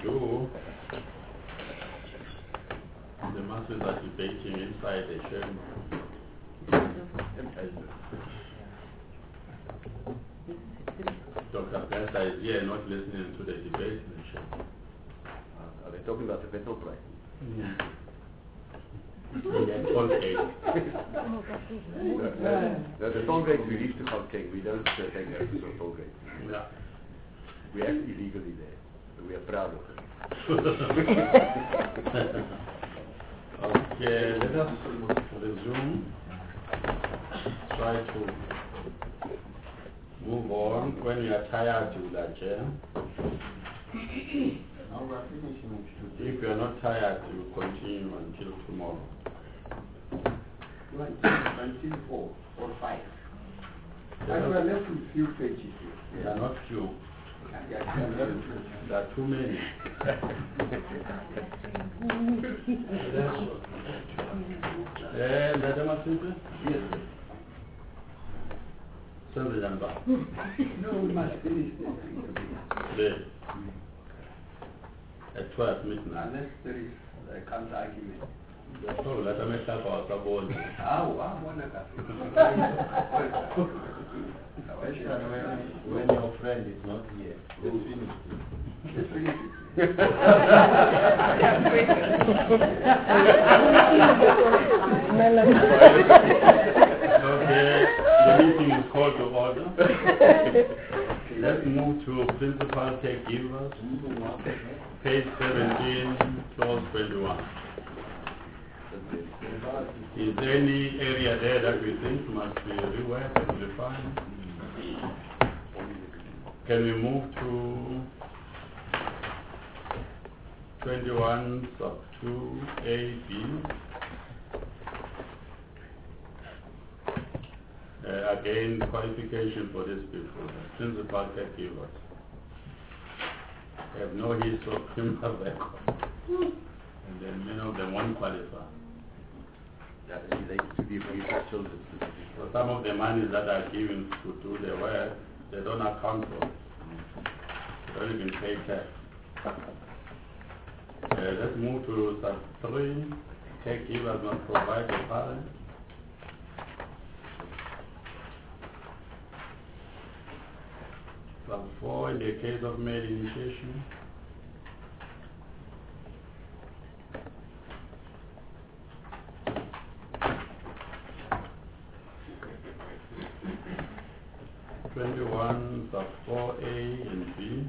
do, the masses are debating inside the chamber. Dr. Pesta is here not listening to the debate in the chamber. Are they talking about the petrol price? The toll gate. The toll gate we leave to Gauteng. We don't take access to toll gate. Yeah. We act illegally there. But we are proud of it. Okay, let us resume. Try to move on. When you are tired, you will adjourn. Now we are finishing today. If you are not tired, you will continue until tomorrow. Until 4 or 5. And we are left with few pages here. They are not few. There are too many. Madam Assistant? Yes, sir. Send the number. No, we must finish Today. At 12 midnight. unless there is a counter argument. So let me start our support. When your friend is not here, let's finish it. Let's finish Okay, the meeting is called to order. Let's move to principal caregivers. Page 17, clause 21. Is there any area there that we think must be reworked and refined? Can we move to 21 sub 2 A B? Again, qualification for these people, principal caregivers. They have no history of criminal record. And then many of them won't qualify. That is related to the abuse of children. So some of the monies that are given to do the work, they don't account for it. They don't even pay tax. Let's move to sub 3. Caregivers must provide the parent. Sub 4, in the case of male initiation. Sub 4A and B.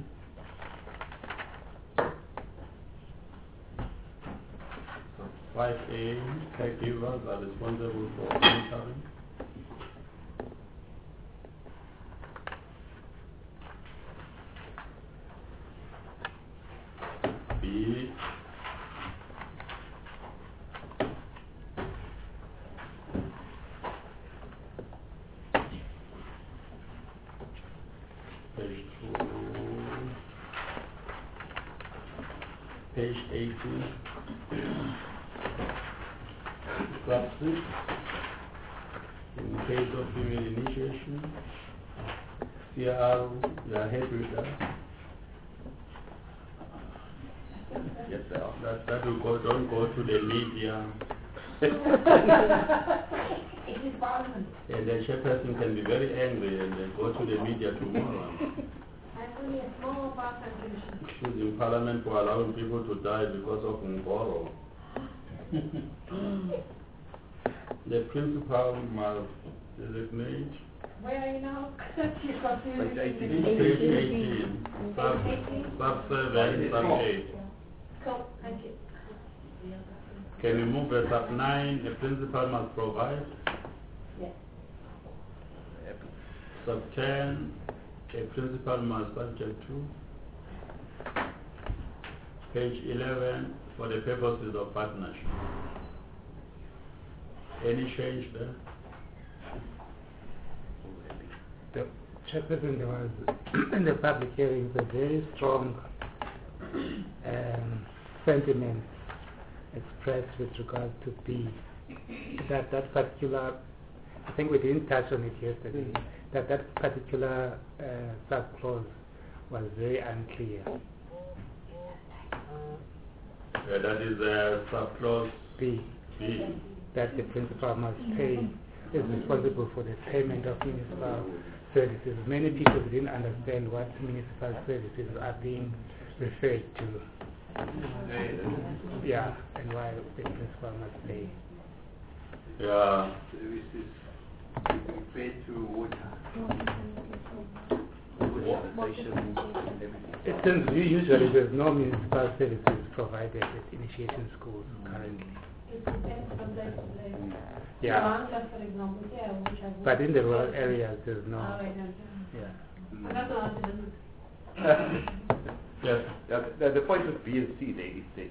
Sub 5A, caregivers are responsible for monitoring. B. Page 18, sub 6, in case of female initiation, CR, you are happy with that? Yes, they are. That will go, don't go to the media. It is Parliament. And the chairperson can be very angry and then go to the media tomorrow. I'm only a small part contribution. Accusing Parliament for allowing people to die because of Ngoro. The principal must designate. Where are you now? You got to Page 18. Page 18, sub 7, sub 8. Cool, thank you. Can you move to sub 9? The principal must provide. Yes. Sub 10, a principal must subject to. Page 11, for the purposes of partnership. Any change there? The chairperson, there was in the public hearings a very strong sentiment expressed with regard to B. That particular, I think we didn't touch on it yesterday, that particular sub-clause was very unclear. That is subclause B, B. that the principal must pay, is responsible for the payment of municipal services. Many people didn't understand what municipal services are being referred to. Yeah, and why the principal must pay. Yeah. Services we pay to water stations, everything. It seems usually there's no municipal services provided at initiation schools currently. It depends from place to place. Yeah. Rwanda, for example, yeah, which I've But in the rural worked areas there's no. Oh, I don't know. Yeah. I don't know how to do Yes. The point with BNC there is that,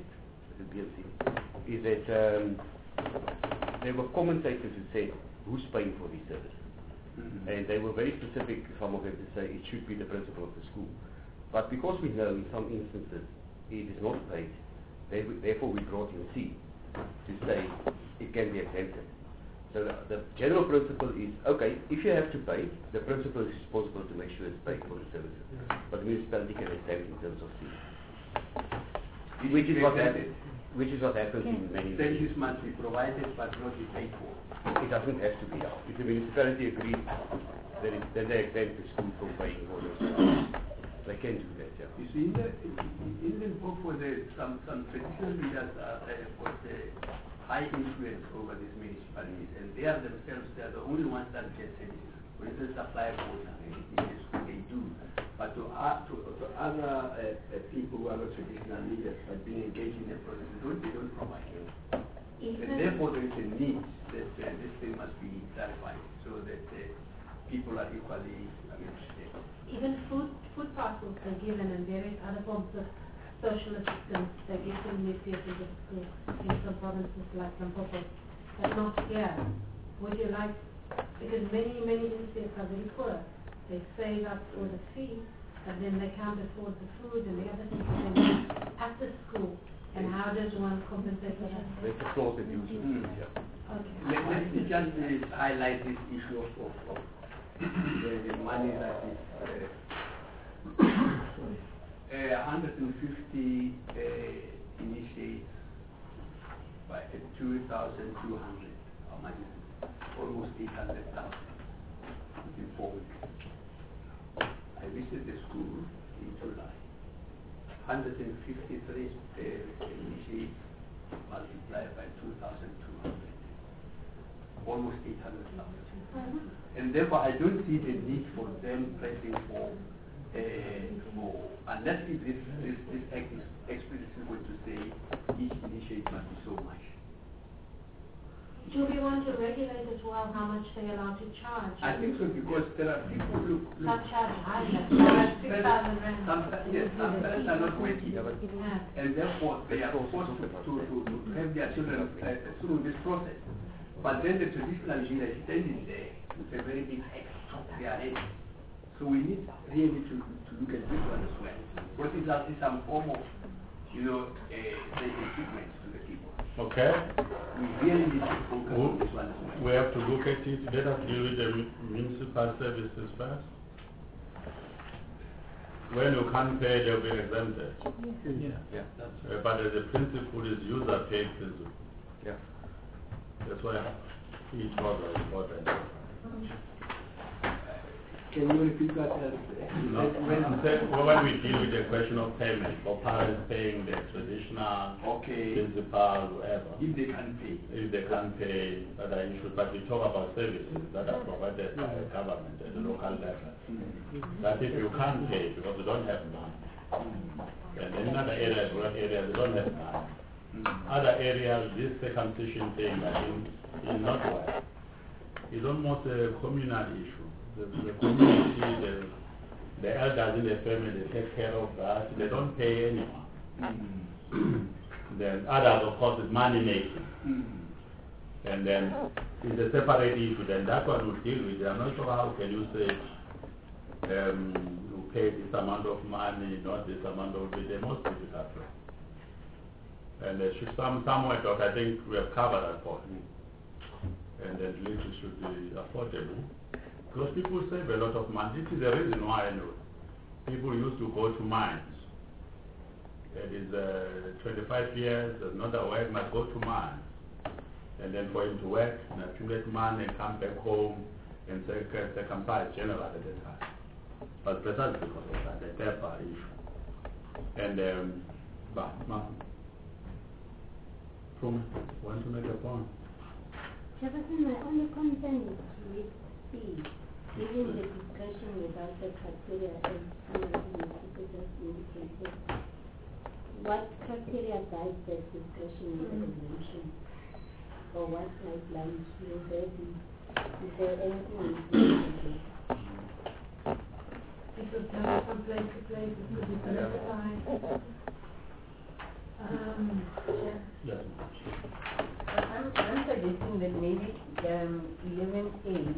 there were commentators who said, who's paying for these services? And they were very specific, some of them, to say it should be the principal of the school. But because we know in some instances it is not paid, therefore we brought in C to say it can be exempted. So the general principle is, okay, if you have to pay, the principal is responsible to make sure it's paid for the services. But the municipality can exempt in terms of C. Which is what happens in many Services must be provided but not be paid for. It doesn't have to be out. If the municipality agrees, then they exempt the school from paying for those services. They can do that, yeah. You see, in the book for some traditional leaders got high influence over these municipalities, and they are themselves, they are the only ones that get services. For instance, supply of water, they do. But to other people who are not traditional leaders but being engaged in the process, they don't provide. And therefore, there is a need that this thing must be clarified so that people are equally understood. Even food parcels are given and various other forms of social assistance that give to initiatives of schools in some provinces like Limpopo, but not here. Would you like, because many initiatives are very poor. They save up for the fee, but then they can't afford the food and the other things they need after school. And how does one compensate for that? There's a clause that deals with this, yeah. Okay. Let me just highlight this issue of the money that is 150 initiates by 2,200. How much is it? Almost 800,000 in 4 weeks. I visited the school in July. 153 initiates multiplied by 2,200. Almost 800,000. And therefore, I don't see the need for them pressing for unless if this act is explicitly going to say each initiative must be so much. Do we want to regulate as well how much they're allowed to charge? I think so because there are people who Not charge higher, like 6,000 rand. some parents are not working, Yeah. and therefore they are forced to have their children through this process. But then the traditional leader is standing there with a very big X on their head. So we need really to look at this one as well. What is some form of, say, equipment to the people. Okay. We really need to focus on this one as well. We have to look at it. Let us deal with the municipal services first. When you can't pay, they'll be exempted. Yeah. But the principle is user paid principle. Yeah. That's why each was important. Can you repeat that? No, when we deal with the question of payment, for parents paying the traditional, principal, whatever. If they can't pay. If they can't pay, other issues. But we talk about services that are provided by the government at the local level. That if you can't pay because you don't have money, and in other areas, rural areas, you don't have money. Other areas, this circumcision thing, I think, is not well. It's almost a communal issue. The community, the elders in the family, they take care of that. They don't pay anyone. Then others, of course, is money making. And then it's a separate issue. Then that one will deal with it. I'm not sure how can you say you pay this amount of money, not this amount of it. The most difficult one. And there should somewhere, I think we have covered that point. And then little should be affordable. Because people save a lot of money. This is the reason why I know people used to go to mines that is 25 years, does not work, must go to mine. And then for him to work and accumulate money and come back home and circumcise general at the time. But precisely because of that, the TEPA issue. And, want to make a point? Chairperson, my only concern is with C, given the discussion without the criteria as some of the participants indicated. What criteria guide that discussion in the exemption? Or what guidelines will there be? Is there anything we can do? It will vary from place to place, it could be verified. Yes. I'm suggesting that maybe 11A,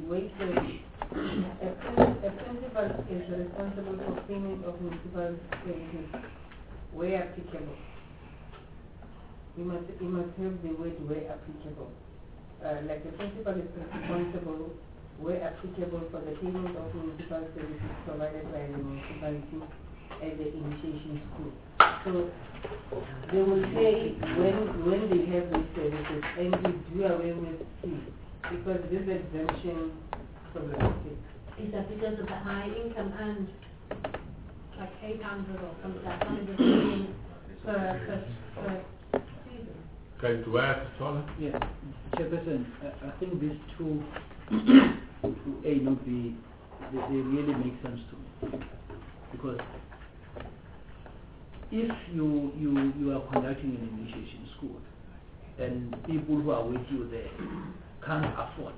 a principal is responsible for payment of municipal services where applicable. You must have the word where applicable. Like the principal is responsible where applicable for the payment of municipal services provided by the municipality at the initiation school. So they will say when they have these services and we do away with C, because this exemption problematic. Is that because of the high income and like 800 or something like that, per season? Going to work, Tola? Yes, Chairperson, I think these two A and B, they really make sense to me. Because if you are conducting an initiation school and people who are with you there can't afford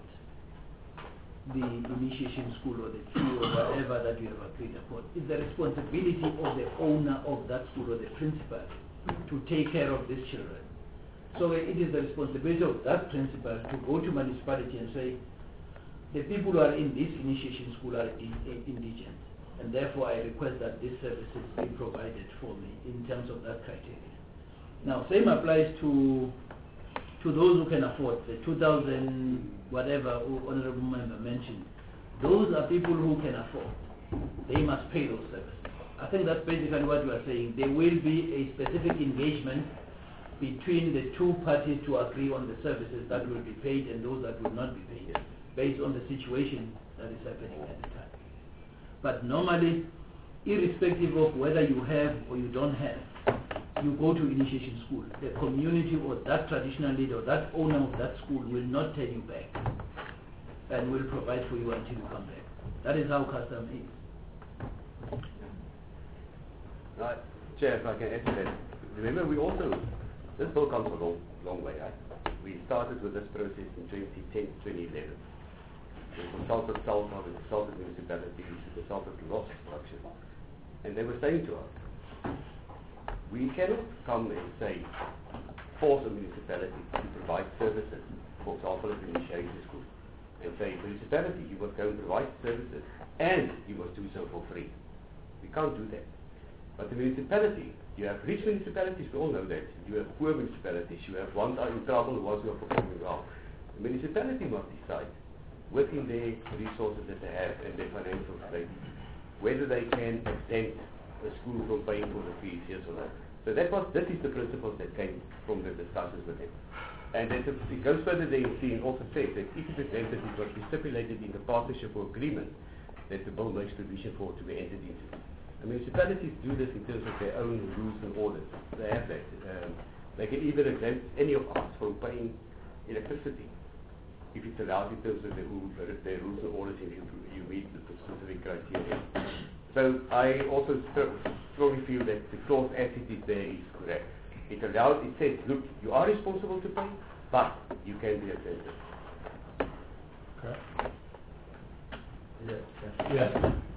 the initiation school or the fee or whatever that you have agreed upon, it's the responsibility of the owner of that school or the principal to take care of these children. So it is the responsibility of that principal to go to municipality and say, the people who are in this initiation school are indigent, and therefore I request that this service be provided for me in terms of that criteria. Now, same applies to those who can afford the 2,000 whatever Honorable Member mentioned. Those are people who can afford. They must pay those services. I think that's basically what you are saying. There will be a specific engagement between the two parties to agree on the services that will be paid and those that will not be paid, based on the situation that is happening at the time. But normally, irrespective of whether you have or you don't have, you go to initiation school. The community or that traditional leader or that owner of that school will not turn you back and will provide for you until you come back. That is how custom is. Right. Chair, if I can add to that. Remember, this bill comes a long way, right? We started with this process in 2010, 2011. We consulted SALSA, we consulted municipalities, we consulted lots of structures. And they were saying to us, we cannot come and say, force a municipality to provide services, for example, at the initiation school, and say, municipality, you must go and provide services, and you must do so for free. We can't do that. But the municipality, you have rich municipalities, we all know that. You have poor municipalities, you have ones are in trouble, ones who are performing well. The municipality must decide, within their resources that they have and their financial strength, whether they can exempt a school from paying for the fees, yes or no. So this is the principles that came from the discussions with them. And it goes further there and also says that if it's exempted, it must be stipulated in the partnership or agreement that the bill makes provision for to be entered into. The municipalities do this in terms of their own rules and orders. They have that. They can even exempt any of us from paying electricity if it's allowed in terms of their rules and orders if you meet the specific criteria. So I also strongly feel that the clause as it is there is correct. It says, look, you are responsible to pay, but you can be exempted. Okay. Yes.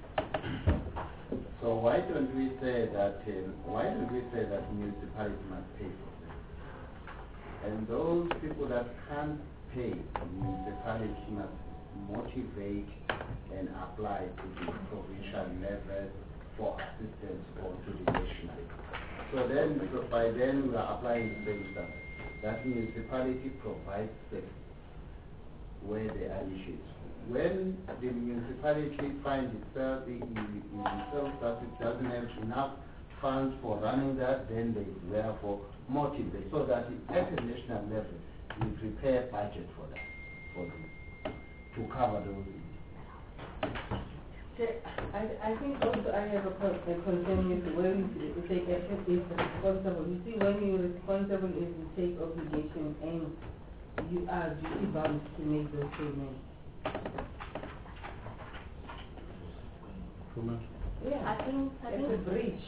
So why don't we say that municipality must pay for this? And those people that can't pay, municipality must motivate and apply to the provincial level for assistance or to the national. So then, by then we are applying the same stuff. That municipality provides service where there are issues. When the municipality finds itself that it doesn't have enough funds for running that, then they therefore motivate, so that at a national level, we prepare budget for that, for this, to cover those. I think also I have a concern with when you say FF is responsible. You see, when you're responsible is you take obligation and you are duty bound to make those payments. Yeah, I think it's a breach.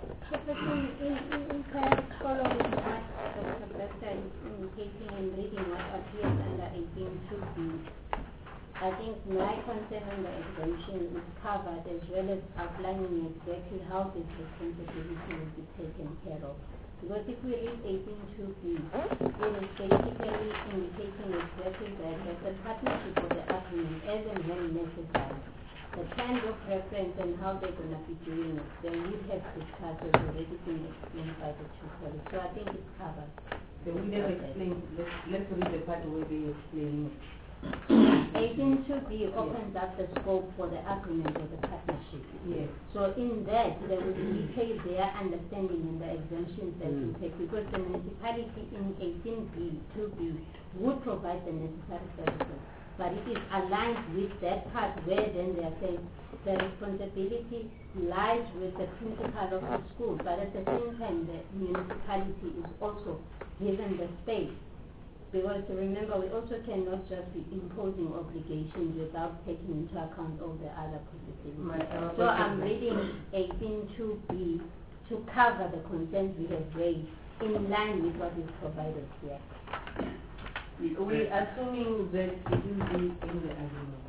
in fact, following what Dr. Baxter is indicating and reading what appears under 18.2b, I think my concern on the exemption is covered as well as outlining exactly how this responsibility will be taken care of. Because if we read 18.2b, it is basically indicating exactly that there's a partnership of the agreement as and when necessary. The kind of reference and how they're going to be doing it, then we have discussed has already been explained by the two colleagues. So I think it's covered. So we never explained. Let's read the part where they explain it. 18.2b opens up the scope for the agreement or the partnership. Yes. So in that, there will detail their understanding in the exemptions that we take, because the municipality in 18.2b would provide the necessary services. But it is aligned with that part where then they are saying the responsibility lies with the principal of the school, but at the same time the municipality is also given the space. Because remember, we also cannot just be imposing obligations without taking into account all the other possibilities. So I'm reading 18.2b to cover the concerns we have raised in line with what is provided here. We're assuming that it will be in the agreement.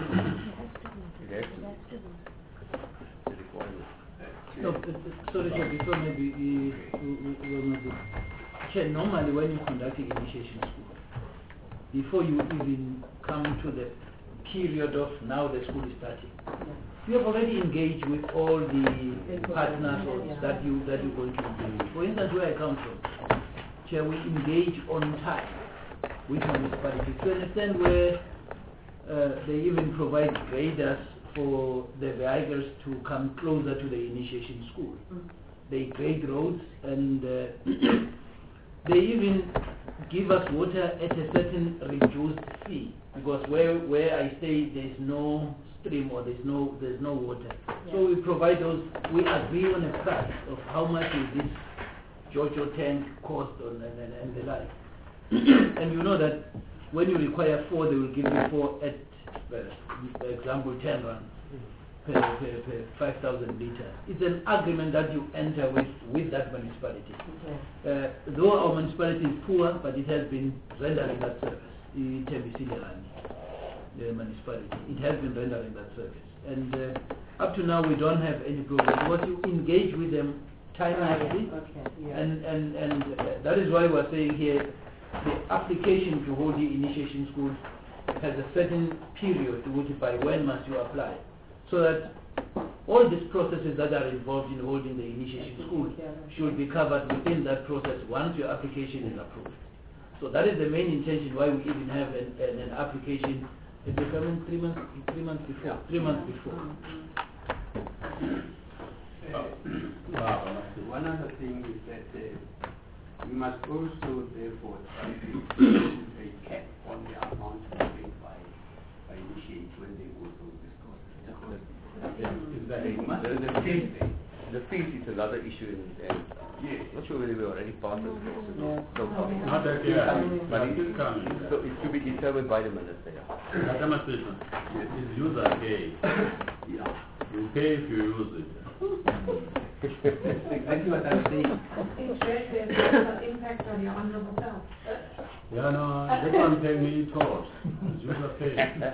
No, sorry, sir, before maybe normally when you conduct an initiation school, before you even come to the period of now the school is starting, you have already engaged with all the partners that you're going to engage with. For instance, where I come from, Chair, we engage on time with municipalities to understand where they even provide graders for the vehicles to come closer to the initiation school. They grade roads and they even give us water at a certain reduced fee, because where I stay there's no stream or there's no water. Yeah. So we provide those. We agree on a price of how much is this JoJo tank cost and the like. And you know that when you require 4, they will give you 4 at, for example, 10 rand per 5,000 liters. It's an agreement that you enter with that municipality. Okay. Though our municipality is poor, but it has been rendering that service. The municipality, it has been rendering that service. And up to now, we don't have any problem. Because you engage with them timely, and that is why we're saying here, the application to hold the initiation school has a certain period to which by when must you apply, so that all these processes that are involved in holding the initiation school should be covered within that process once your application is approved. So that is the main intention why we even have an application. It will come in 3 months before. 3 months before. One other thing is that we must also therefore try to put a cap on the amount paid by initiates when they go through this process. The fees is another issue, and I'm not sure whether we already passed this process. Not that yet, but it is coming. So it should be determined by the minister. The demonstration is user pay. You pay if you use it. Exactly what I'm saying. There's an impact on your honorable self. Yeah, no, this one pay me tolls. It's user pay.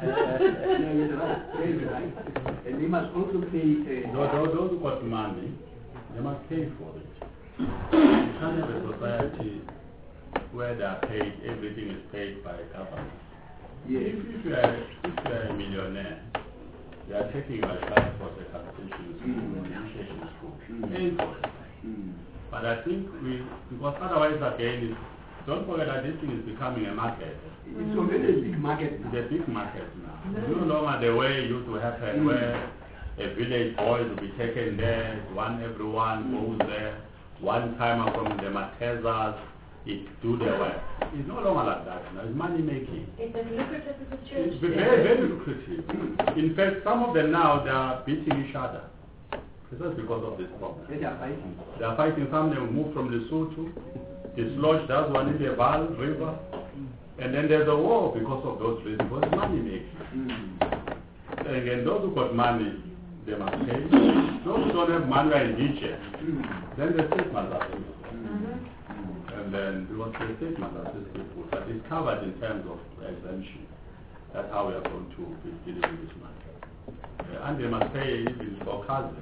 Very right. And they must also pay. Those got money, they must pay for it. You can't have a society where they are paid, everything is paid by government. Yes. If you are a millionaire, they are taking your child for the competition school, initiation school, paying for it. But I think because otherwise again, don't forget that this thing is becoming a market. It's already a big market now. It's a big market now. No longer the way it used to happen, where a village boys will be taken there, everyone goes there, one timer from the Matezas, it do their work. It's no longer like that now, it's money making. It's as lucrative as a church. It's very, very lucrative. In fact, some of them now, they are beating each other. This is because of this problem. They are fighting. They are fighting. Some of them move from Lesotho, dislodge that one in the Val River, and then there's a war because of those reasons, because money making. And again, those who got money, they must pay. Those who don't have money are indigent. Then the state must assist. And then because the state must assist people, but it's covered in terms of exemption. That's how we are going to be dealing with this money. And they must pay even for cousins.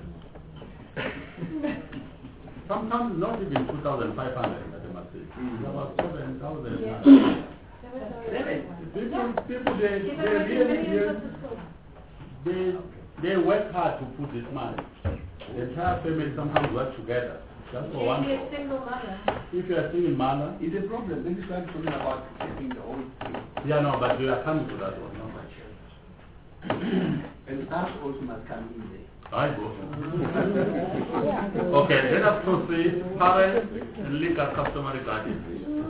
Sometimes not even 2,500 that they must pay. It's about 7,000. People they work hard to put this money. The entire family sometimes work together. Just for one. If you're a single mother. If you are a single mother. It's a problem. Then you start talking about taking the whole thing. Yeah, no, but we are coming to that one. No. And staff also must come in there. I go. Okay, let us proceed. Parents and legal customary guardians.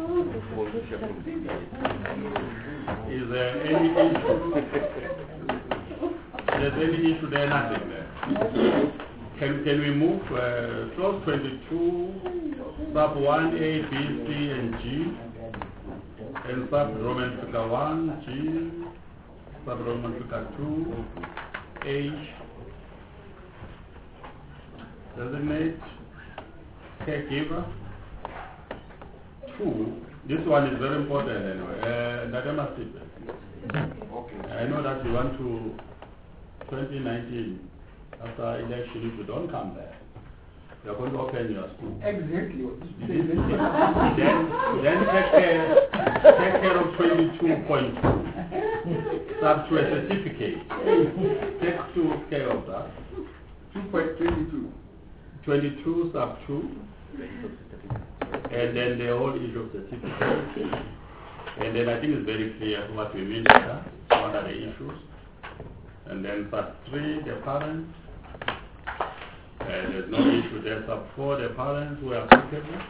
Is there any issue? There's any issue there? Nothing there. Can we move clause 22, sub 1A, B, C, and G, and sub Roman figure 1, G, sub Roman figure 2, H, designate caregiver. 2. This one is very important anyway. Nadema Stephen. Okay. I know that you want to 2019 after election. If you don't come there, you're going to open your school. Exactly. then take care of 22.2 sub to a certificate. Take care of that. 2.22. 22 sub 2, and then the whole issue of certificate. And then I think it's very clear what we mean by that, what are the issues. And then sub 3, the parents. And there's no issue there. Sub 4, the parents who are applicable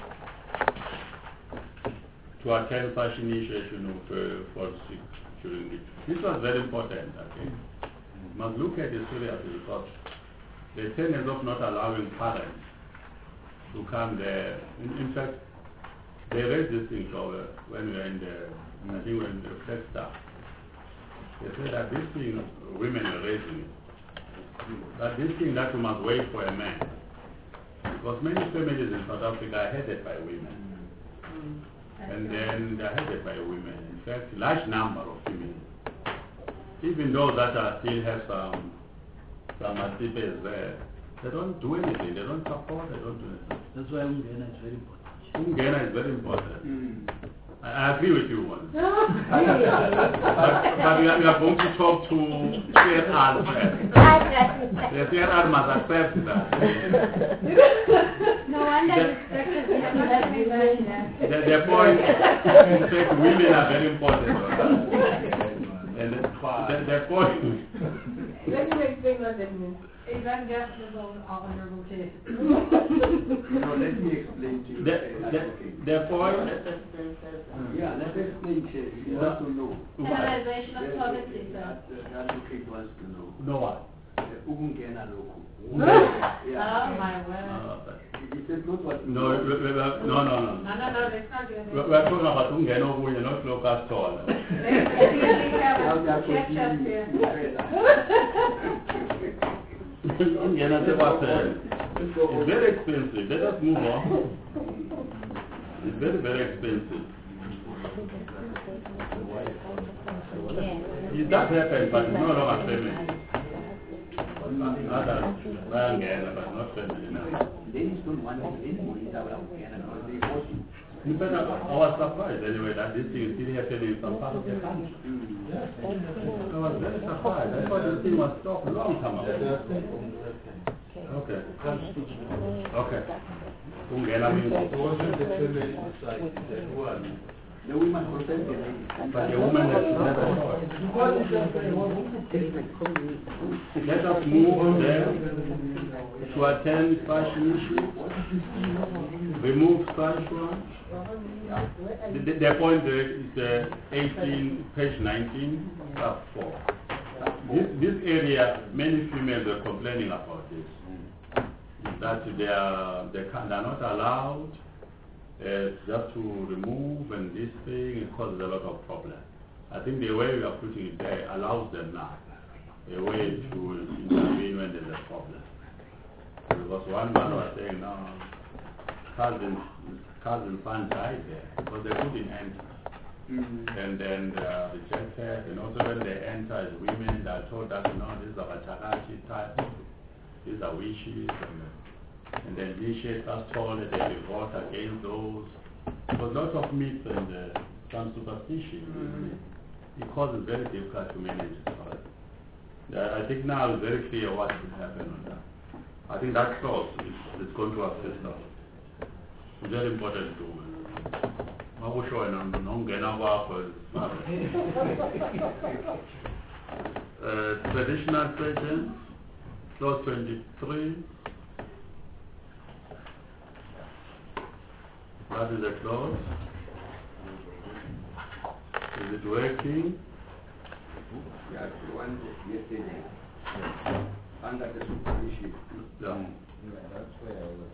to attend such initiation of for sick during it. This was very important, I think. You must look at this seriously because the tendency of not allowing parents to come there. In fact, they raised this thing when we were in the, I think we were in the first staff. They said that this thing, women are raising it. That this thing that we must wait for a man. Because many families in South Africa are headed by women. And then they are headed by women. In fact, large number of women. Even those that are still have some activities there, they don't do anything, they don't support, they don't do anything. That's why Ungena is very important. Ungena is very important. I agree with you one. But we are going to talk to CSR first. The CSR must accept that. No wonder the point, in fact, women are very important. And the point. Let me explain what that means. Evangelical are under rotation. No, let me explain to you. The point. Yeah, let me explain to you. You want to know. Penalization of poverty. The advocate wants to know. Know what? Ungena local. Oh my word. He said not what. No, No, let's not do it. we're talking about Ungena over, not local store. It's very expensive. Let us move on. It's very, very expensive. It does happen, but it's no longer family. Others, but not family now. Ladies don't want to anymore. They force you. In fact, I was surprised anyway that this thing is still happening in some part of the country. I was very surprised. I thought this thing was stopped a long time ago. Okay. Okay. Ungena means. It wasn't the family side that one. The women protect the ladies. But the woman has never Let us move there to attend fashion issues, remove such ones. The point is 18, page 19, sub 4. This area, many females are complaining about this. That they are not allowed just to remove and this thing, it causes a lot of problems. I think the way we are putting it there allows them now a way to intervene when there's a problem. Because one man was saying, no, cousin son died there because they couldn't enter. And then they are rejected, and also when they enter as women, they are told that, this is a Bacharachi type, these are wishes, and then initiates us told that they will vote against those. There's lots of myths and some superstition. It causes very difficult to manage it. I think now it's very clear what will happen on that. I think that clause is going to assist us. It's very important to traditional surgeons, clause 23. What is the clause? Is it working? Yeah, the one yesterday. Under the supervision. Yeah. That's where I was.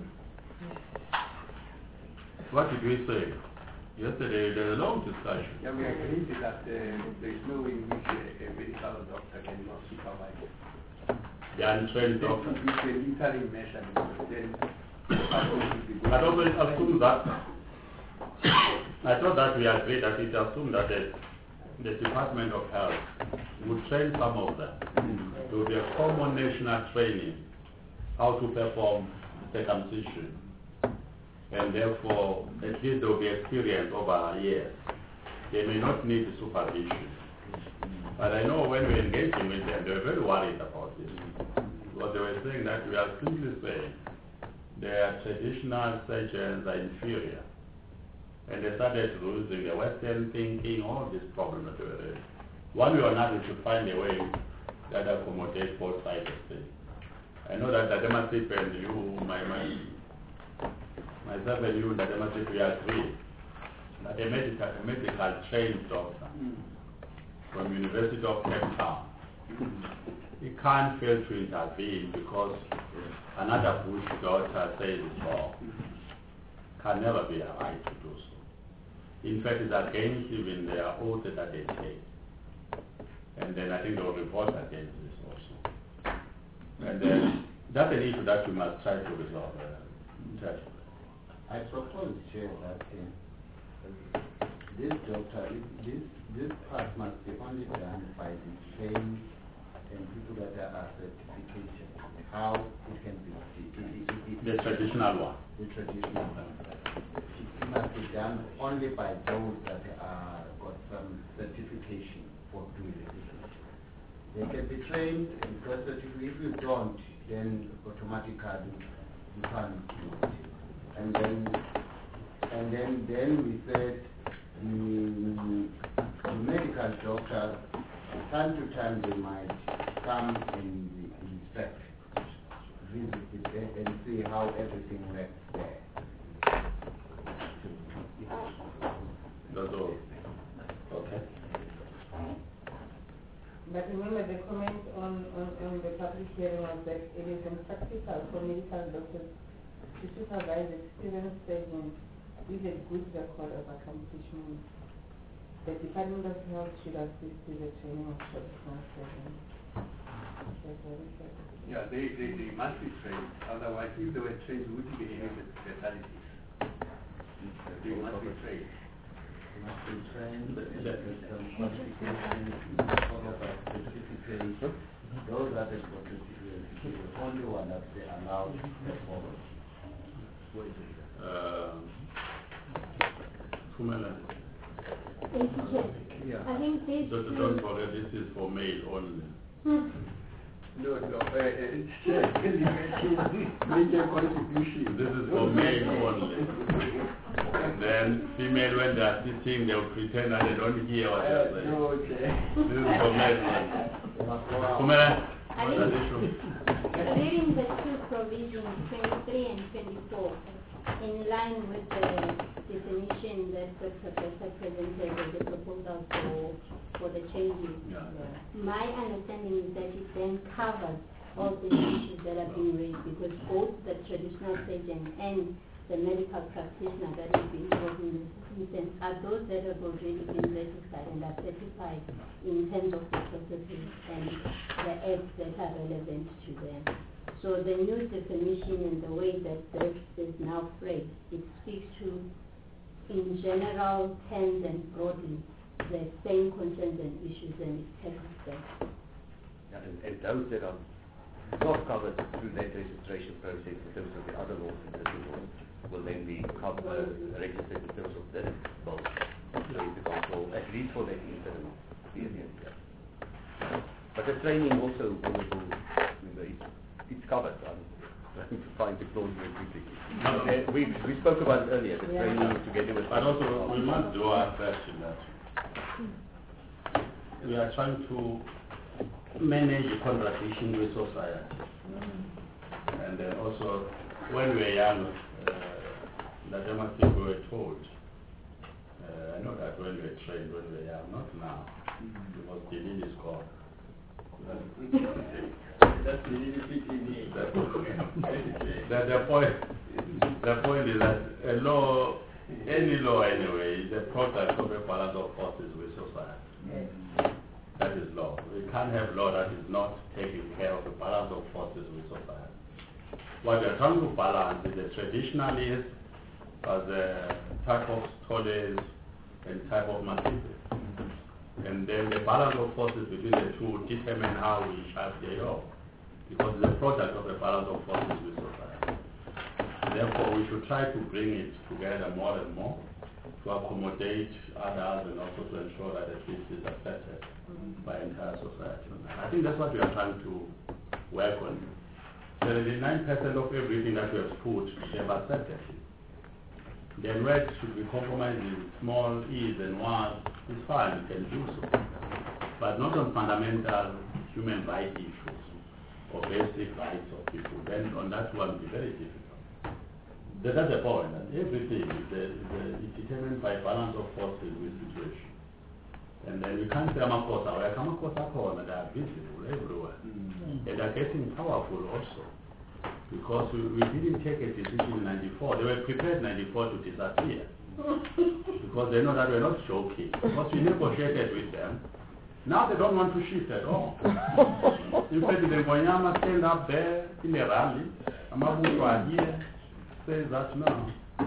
What did we say? Yesterday there was a long discussion. Yeah, we agreed that there is no way in which a medical doctor cannot supervise. The untrained doctor. It's a interim measure. But also it assumes that, I thought that we agreed that it assumed that the Department of Health would train some of them. There would be a common national training how to perform circumcision. And therefore, at least there will be experience over years. They may not need supervision. But I know when we were engaging with them, they were very worried about this. Because they were saying that we are simply saying their traditional surgeons are inferior. And they started losing the Western thinking, all these problems that they were raising. One way or another, we should find a way that accommodates both sides of things. I know that the Demasip and you, myself and you, the Demasip, we agree that a medical trained doctor from University of Cape Town, he can't fail to intervene because another Bush doctor says it's wrong. Can never be a right to do so. In fact, it's against even their oath that they take. And then I think they will report against this also. And then that's an issue that we must try to resolve. I propose, Chair, that this doctor, this part must be only done by the trained and people that are certification. How it can be the traditional one. The traditional one. It must be done only by those that are got some certification for doing it. They can be trained, and because if you don't, then automatically you can't do it. And then we said the medical doctors, time to time they might come and inspect, visit it and see how everything works there. That's all. Okay. But remember the comment on the public hearing was that it is impractical for medical doctors to supervise experienced surgeons with a good record of accomplishment. The Department of Health should assist with the training of traditional surgeons. Yeah, they must be trained. Otherwise, if they were trained, we wouldn't be able to fatalities. They must be trained. Must be trained, some qualifications, certificates. Those are the certificates. The only one that they allow to perform. I think this. Don't forget, this is for male only. No, major contribution. This is for male only. The then female, when they are sitting, they will pretend that they don't hear what they are saying. This is Kumela. Reading the two provisions, 23 and 24, in line with the definition that Dr. Bessa presented as the proposal for the changes. Yeah. My understanding is that it then covers all the issues that are being raised, because both the traditional surgeon and the medical practitioner that is involved in this instance are those that have already been registered and are certified in terms of the processes and the acts that are relevant to them. So the new definition and the way that this is now phrased, it speaks to, in general terms and broadly, the same concerns and issues, and it tackles them. Yeah, and those that are not covered through that registration process in terms of the other laws and laws will then be registered in terms of this bill. So you control, at least for that interim period. Yeah. But the training also, it's covered. I'm trying to find the clause very quickly. We spoke about it earlier, the training together with... But also, we must do our question that we are trying to manage the contradiction with society. And then also, when we were young, that I must think we were told. I know that when we were trained, when we were young, not now, because the need is gone. That's the point is that a law, any law anyway, is a product of a balance of forces with society. That is law. We can't have law that is not taking care of the balance of forces with society. What we are trying to balance is the traditionalists as a type of studies and type of material. And then the balance of forces between the two determine how we shape the law. Because it's a product of the balance of forces with society. Therefore, we should try to bring it together more and more to accommodate others and also to ensure that the peace is accepted by entire society. I think that's what we are trying to work on. 79% of everything that we have put, they have accepted it. Then where it should be compromised in small e's and ones, it's fine, you can do so. But not on fundamental human rights issues or basic rights of people. Then on that one, it will be very difficult. That's the point. That everything is determined by balance of forces with situation. And then we can't say Amakosa, where Kamakosa corner, they are visible everywhere. And they are getting powerful also. Because we didn't take a decision in 94. They were prepared in 94 to disappear. Because they know that we're not joking. Because we negotiated with them. Now they don't want to shift at all. In fact, the Mbonyama stand up there in a rally. Amabutu are here. Says that now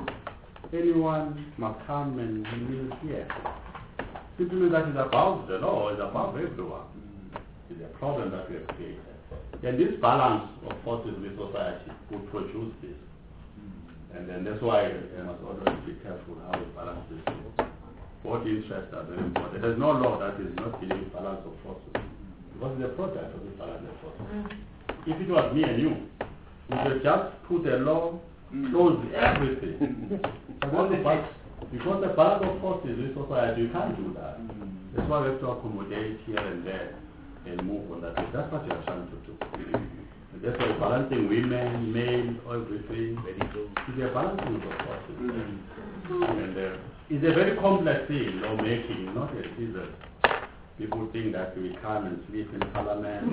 anyone must come and kneel here. Simply that is above the law, is above everyone. It's a problem that we have created. And this balance of forces with society will produce this. And then that's why we must always be careful how we balance this. What interests are very important. There's no law that is not dealing with balance of forces. Because it's a product of the balance of forces. If it was me and you, we could just put a law, close everything. Because the balance of forces with society, you can't do that. That's why we have to accommodate here and there and move on that. That's what you are trying to do. And that's why balancing women, men, everything, is a balancing of forces. And it's a very complex thing, lawmaking, not as easy. People think that we come and sleep in parliament.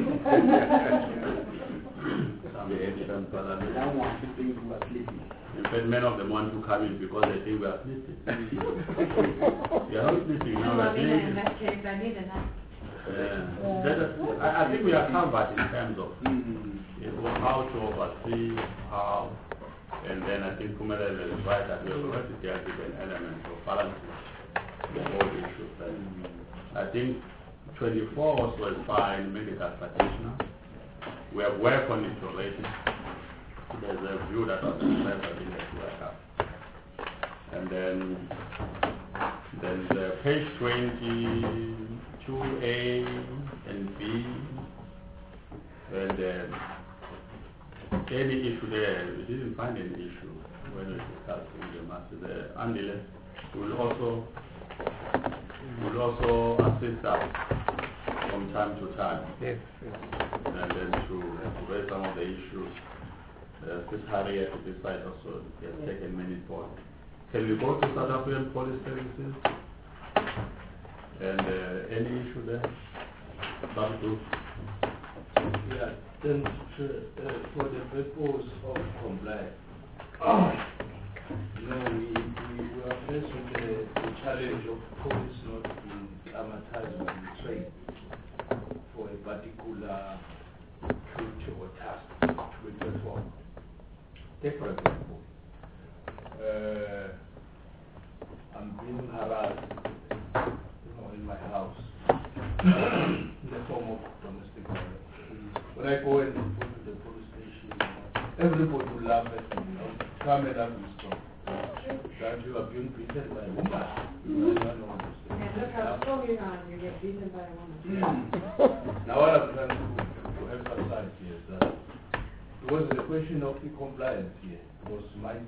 In fact, many of them want to come in because they think we are sleeping. We are not sleeping now. I think we are covered in terms of how to oversee, how, and then I think Kumela is right that we have already dealt with an element of balancing the whole issue. I think 24 also is fine, medical practitioner. We have worked on it already. There's a view that was expressed, I think that work out. And then the page 22A and B, and any issue there, we didn't find any issue when we discussed with the master. The will also assist us from time to time. Yes. And then to raise some of the issues. This Harriet at this side also has taken many points. Can we go to South African Police Services? And any issue there? That group? Yeah, then for the purpose of compliance, we are faced with the challenge of police not being traumatized when we train for a particular duty or task to be performed. Take for example, I'm being harassed, in my house in the form of domestic violence. When I go and report to the police station, everybody will laugh at me. Come and have this talk. That you are being beaten by a woman. And look how strong you are when you get beaten by a woman. Now what I'm trying to emphasize here is that because the question of the compliance here was might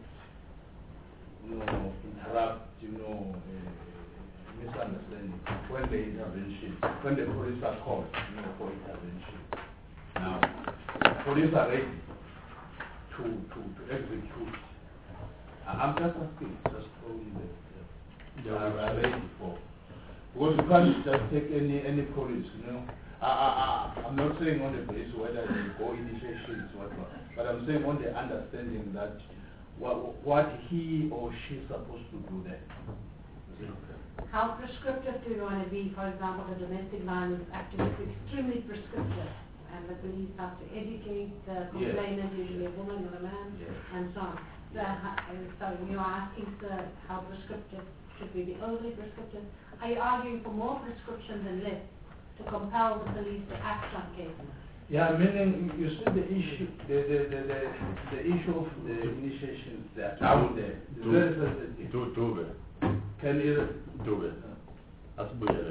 interrupt, misunderstanding when the intervention, when the police are called, for intervention. Now, police are ready to execute. I'm just asking, just throwing they are ready for. Because you can't just take any police, I'm not saying on the basis whether they go initiations, whatever, but I'm saying on the understanding that what he or she is supposed to do there. How prescriptive do you want to be? For example, the domestic violence act is extremely prescriptive, and the police have to educate the complainant, usually a woman or a man, and so on. So you are asking, sir, how prescriptive should we be? Overly prescriptive? Are you arguing for more prescription than less to compel the police to act on cases? Yeah, meaning you see the issue, the issue of the initiation there, down there, is very sensitive. Can you do it? I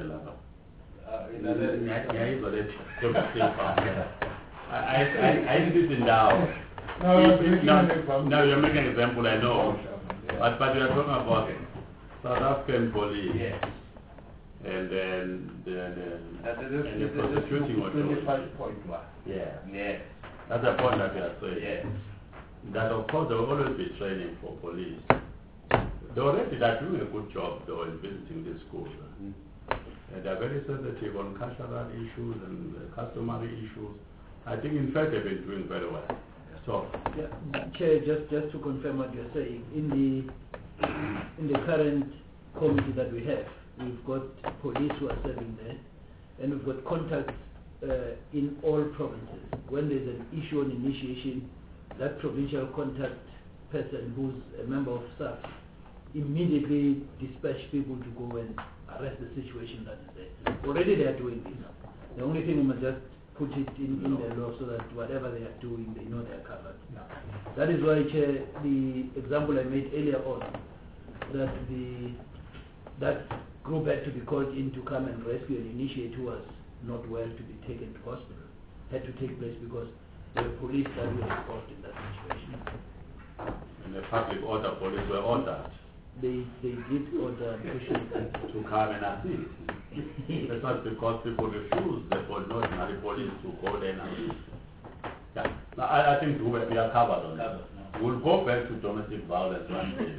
sit now. No, you're making an example, I know. But we are talking about South African police. Yes. And then the prosecuting authority. 25.1. Yeah. Yes. That's the point that we are saying. Yes. That of course there will always be training for police. They already are doing a good job though in visiting the schools. And they are very sensitive on cultural issues and customary issues. I think in fact they've been doing very well. So Chair, just to confirm what you're saying, in the current committee that we have, we've got police who are serving there, and we've got contacts in all provinces. When there's an issue on initiation, that provincial contact person who's a member of staff immediately dispatch people to go and arrest the situation that is there. Already they are doing this. The only thing we must just put it in the law so that whatever they are doing, they know they are covered. That is why, Chair, the example I made earlier on, that that group had to be called in to come and rescue and initiate who was not well to be taken to hospital, had to take place because the police that were involved in that situation. And the public order police were ordered. They did order to come and assist. That's not because people refuse the ordinary police to go there and assist. Yeah. Now, I think we are covered on that. We'll go back to domestic violence one day.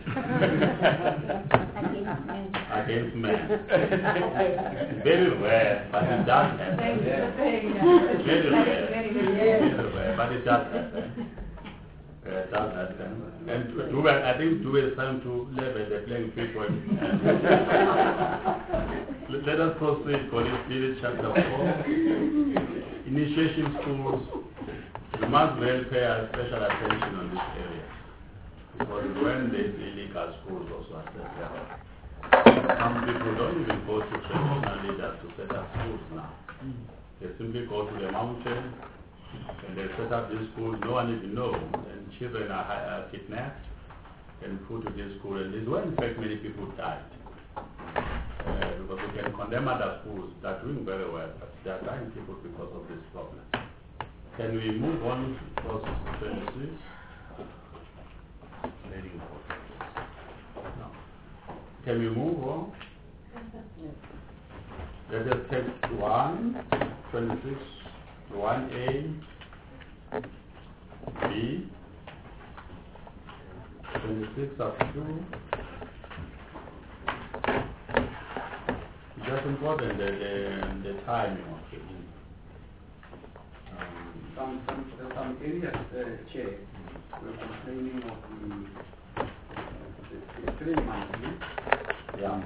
Against men. Very rare, but it does happen. Very rare, but it does happen. And I think it's time to level the playing field. Let us proceed for this Spirit chapter 4. Initiation schools. You must really pay special attention on this area. Because when there's illegal schools also are set up. Some people don't even go to traditional leaders to set up schools now. They simply go to the mountain and they set up these schools, no one even knows. And children are kidnapped and put to this school. And this is where in fact many people died. Because we can condemn other schools that are doing very well, but they are dying people because of this problem. Can we move on to process 26? No. Can we move on? Let us take 26, 1A, B, 26 up 2. It's just important the timing of it. Some areas, Chair, were complaining of the 3 months. Yeah.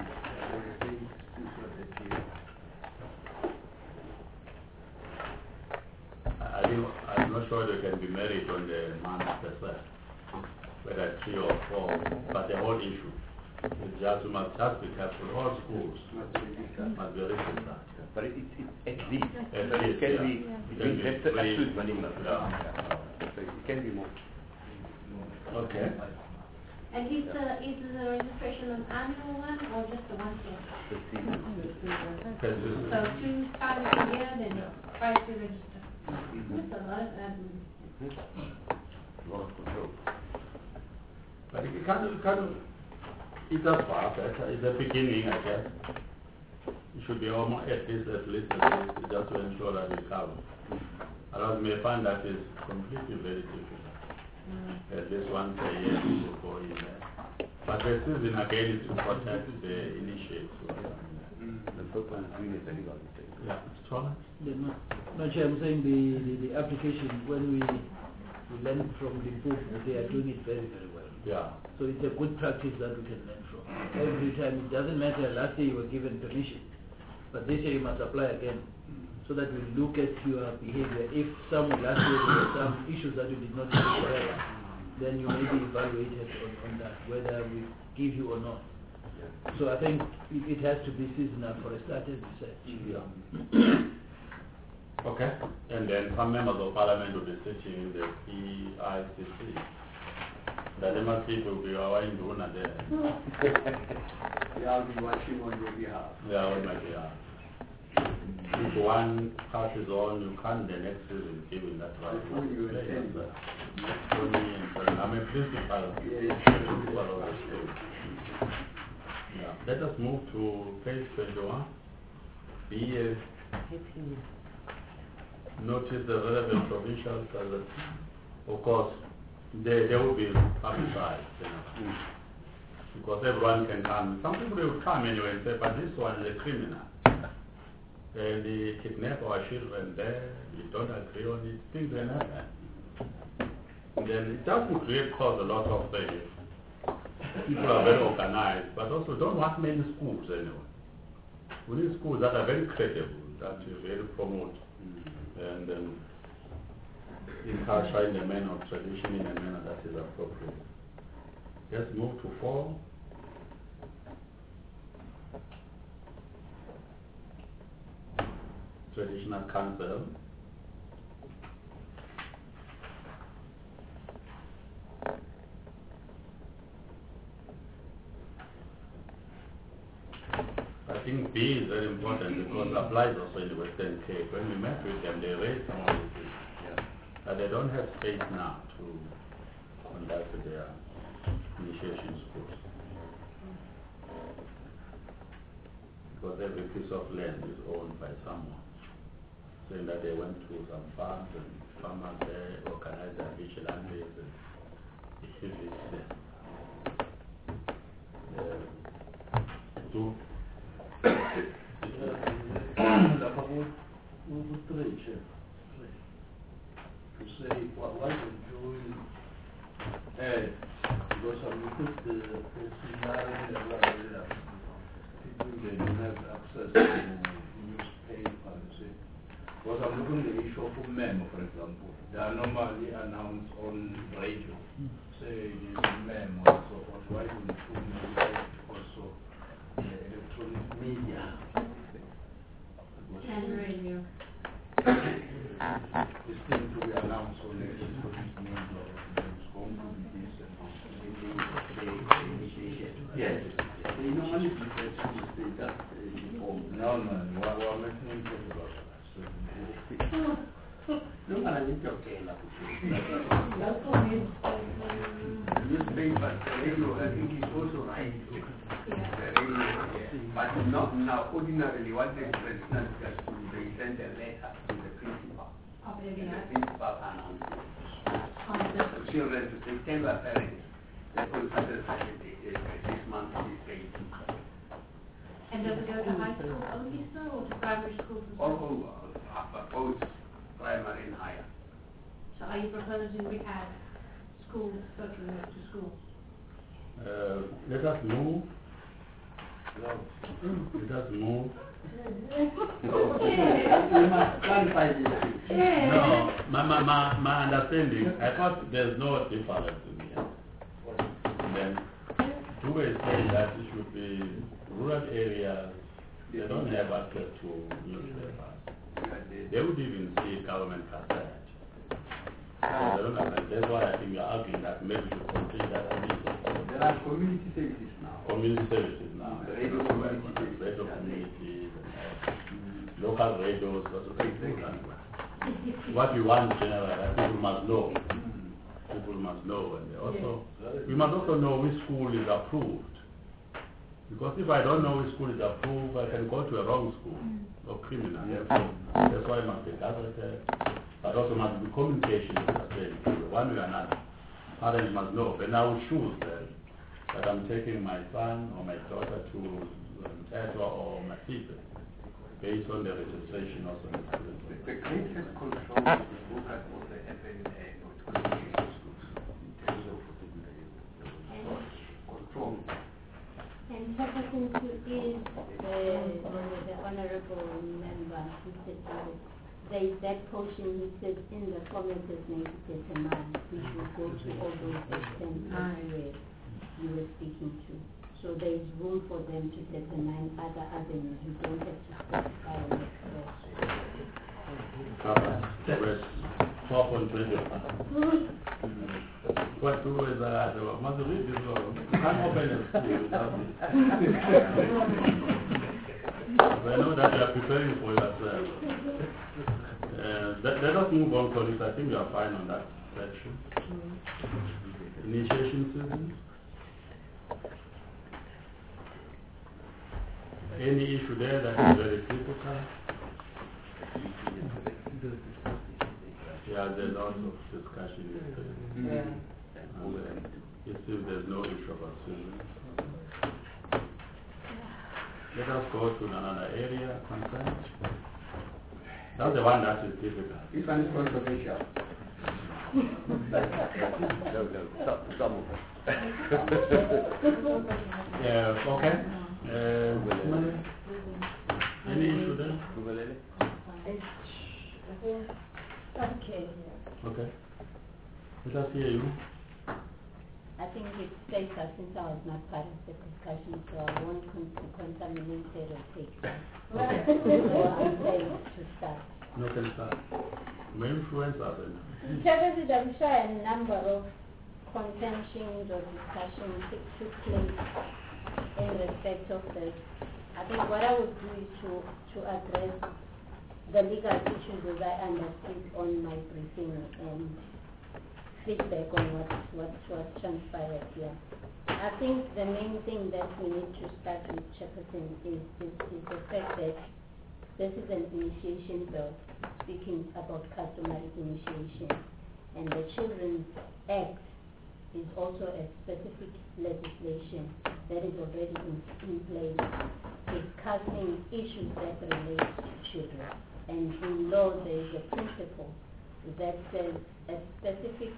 I'm not sure they can be married on the month as well, whether 3 or 4, but the whole issue is just we must just be careful. All schools must be registered. But it's at least. It can be that's the absolute minimum. Yeah. So it can be more. Okay. And is the registration an annual one or just a one year? The season. So 2 times a year, then twice to register. That's a lot of admin. A lot of control. But it does pass. It's the beginning, I guess. It should be almost at least just to ensure that it covers. Otherwise, you may find that is completely very difficult. At least once a year before in there. But the season again is to protect the initiates. The purpose is really very well. Yeah, it's taller. No, Chair, I'm saying the application, when we learn from the book, they are doing it very, very well. Yeah. So it's a good practice that we can learn from. Every time, it doesn't matter, last year you were given permission, but this year you must apply again, so that we look at your behavior. If last year there were some issues that you did not take care of, then you may be evaluated on that, whether we give you or not. So I think it has to be seasonal for a start, as you said. Yeah. Okay. And then some members of parliament will be sitting in the PICC. The Lema people will be our Induna there. I'll be watching on your behalf. Yeah, on my behalf. If one passes on, you can't the next season give him that right. I'm a principal of the school. Yeah. Let us move to page 21. Be notice the relevant provincials. Of course, they will be publicized, because everyone can come. Some people will come anyway and say, but this one is a criminal. And they kidnap our children there, we don't agree on it, things will happen. Then it doesn't cause a lot of things. People are very organized, but also don't want many schools anyway. We need schools that are very credible, that will very promote and encourage in the manner of tradition in a manner that is appropriate. Let's move to 4. Traditional council. I think B is very important because it applies also in the Western Cape. When we met with them, they raised some of these things. But they don't have space now to conduct their initiation schools. Because every piece of land is owned by someone. Saying that they went to some farms and farmers there organized their vigilantes and it is them. To say, why don't you add, because I look at the scenario that people they don't have access to newspapers. Because I'm looking at the issue of memo, for example. They are normally announced on radio. Say the memo and so on. Why don't you make it also electronic media? And radio. This thing to be announced on the electronic media. It's going to be this and initiation. Yes. They normally prefer to say that informed. No, we're making it about that. No, I need to okay. Newspaper, radio, I think is also right. But now, ordinarily, what the traditional teachers do, they send a letter to the principal. And the principal announces to children to say, tell your parents that on Saturday, this month is paid. And does it go to high school only, sir, or to primary schools as All well? over, both primary and higher. So are you proposing we add school social work to school? Let us move. Let us move. We must clarify this. No, my understanding, I thought there's no difference in here. Then, two ways saying that it should be rural areas, they don't have access to newspapers. They would even see government cassette. That's why I think you're arguing that maybe we should continue that. There are community services now. Community services now. Radio community, radio communities, local radios, what we want generally, that people must know. People must know, and also we must also know which school is approved. Because if I don't know which school is approved, I can go to a wrong school or criminal. That's why it must be gazetted. But also must be communication one way or another. Parents must know. When I will choose that I'm taking my son or my daughter to Etwa or Masipe, based on the registration also. The greatest control is to look at what they happen with communication schools in terms of control. And Chairperson, to is the honorable member who said there is that portion he said in the format of 1939, which will go to all those extents everywhere you were speaking to. So there is room for them to determine other avenues. You don't have to specify on the Verse 12.20. What two is that? I must read this one. You can't open a school without it. I know that you are preparing for yourself. Let us move on, colleagues. I think we are fine on that section. Initiation season. Any issue there that is very critical? Yeah, there's lots of discussion. If there's no issue about season. Let us go to another area concern. That's the one that is difficult. This one is controversial. Some of it. Yeah, okay. Any issue there? Okay. Okay. Let us hear you. I think it's safer since I was not part of the discussion, so I won't contaminate it or take that. Okay. So I'm saying to start. No, can start. May influence others. Chairperson, I'm sure a number of contentions or discussions took place in respect of this. I think what I would do is to address the legal issues as I understood on my briefing and feedback on what transpired here. I think the main thing that we need to start with, Chairperson, is the fact that this is an initiation bill speaking about customary initiation, and the Children's Act is also a specific legislation that is already in place discussing issues that relate to children. And in law there is a principle that says a specific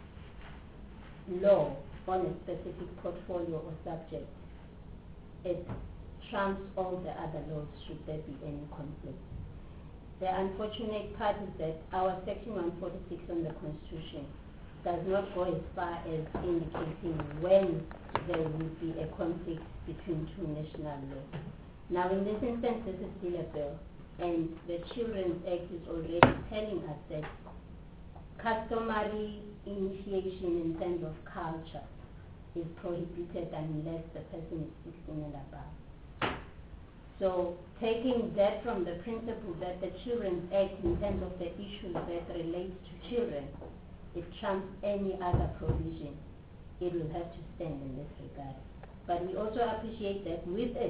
law on a specific portfolio or subject, it trumps all the other laws should there be any conflict. The unfortunate part is that our Section 146 on the Constitution does not go as far as indicating when there will be a conflict between two national laws. Now in this instance, this is still a bill, and the Children's Act is already telling us that customary initiation in terms of culture is prohibited unless the person is 16 and above. So taking that from the principle that the Children's Act, in terms of the issues that relate to children, it trumps any other provision, it will have to stand in this regard. But we also appreciate that with it,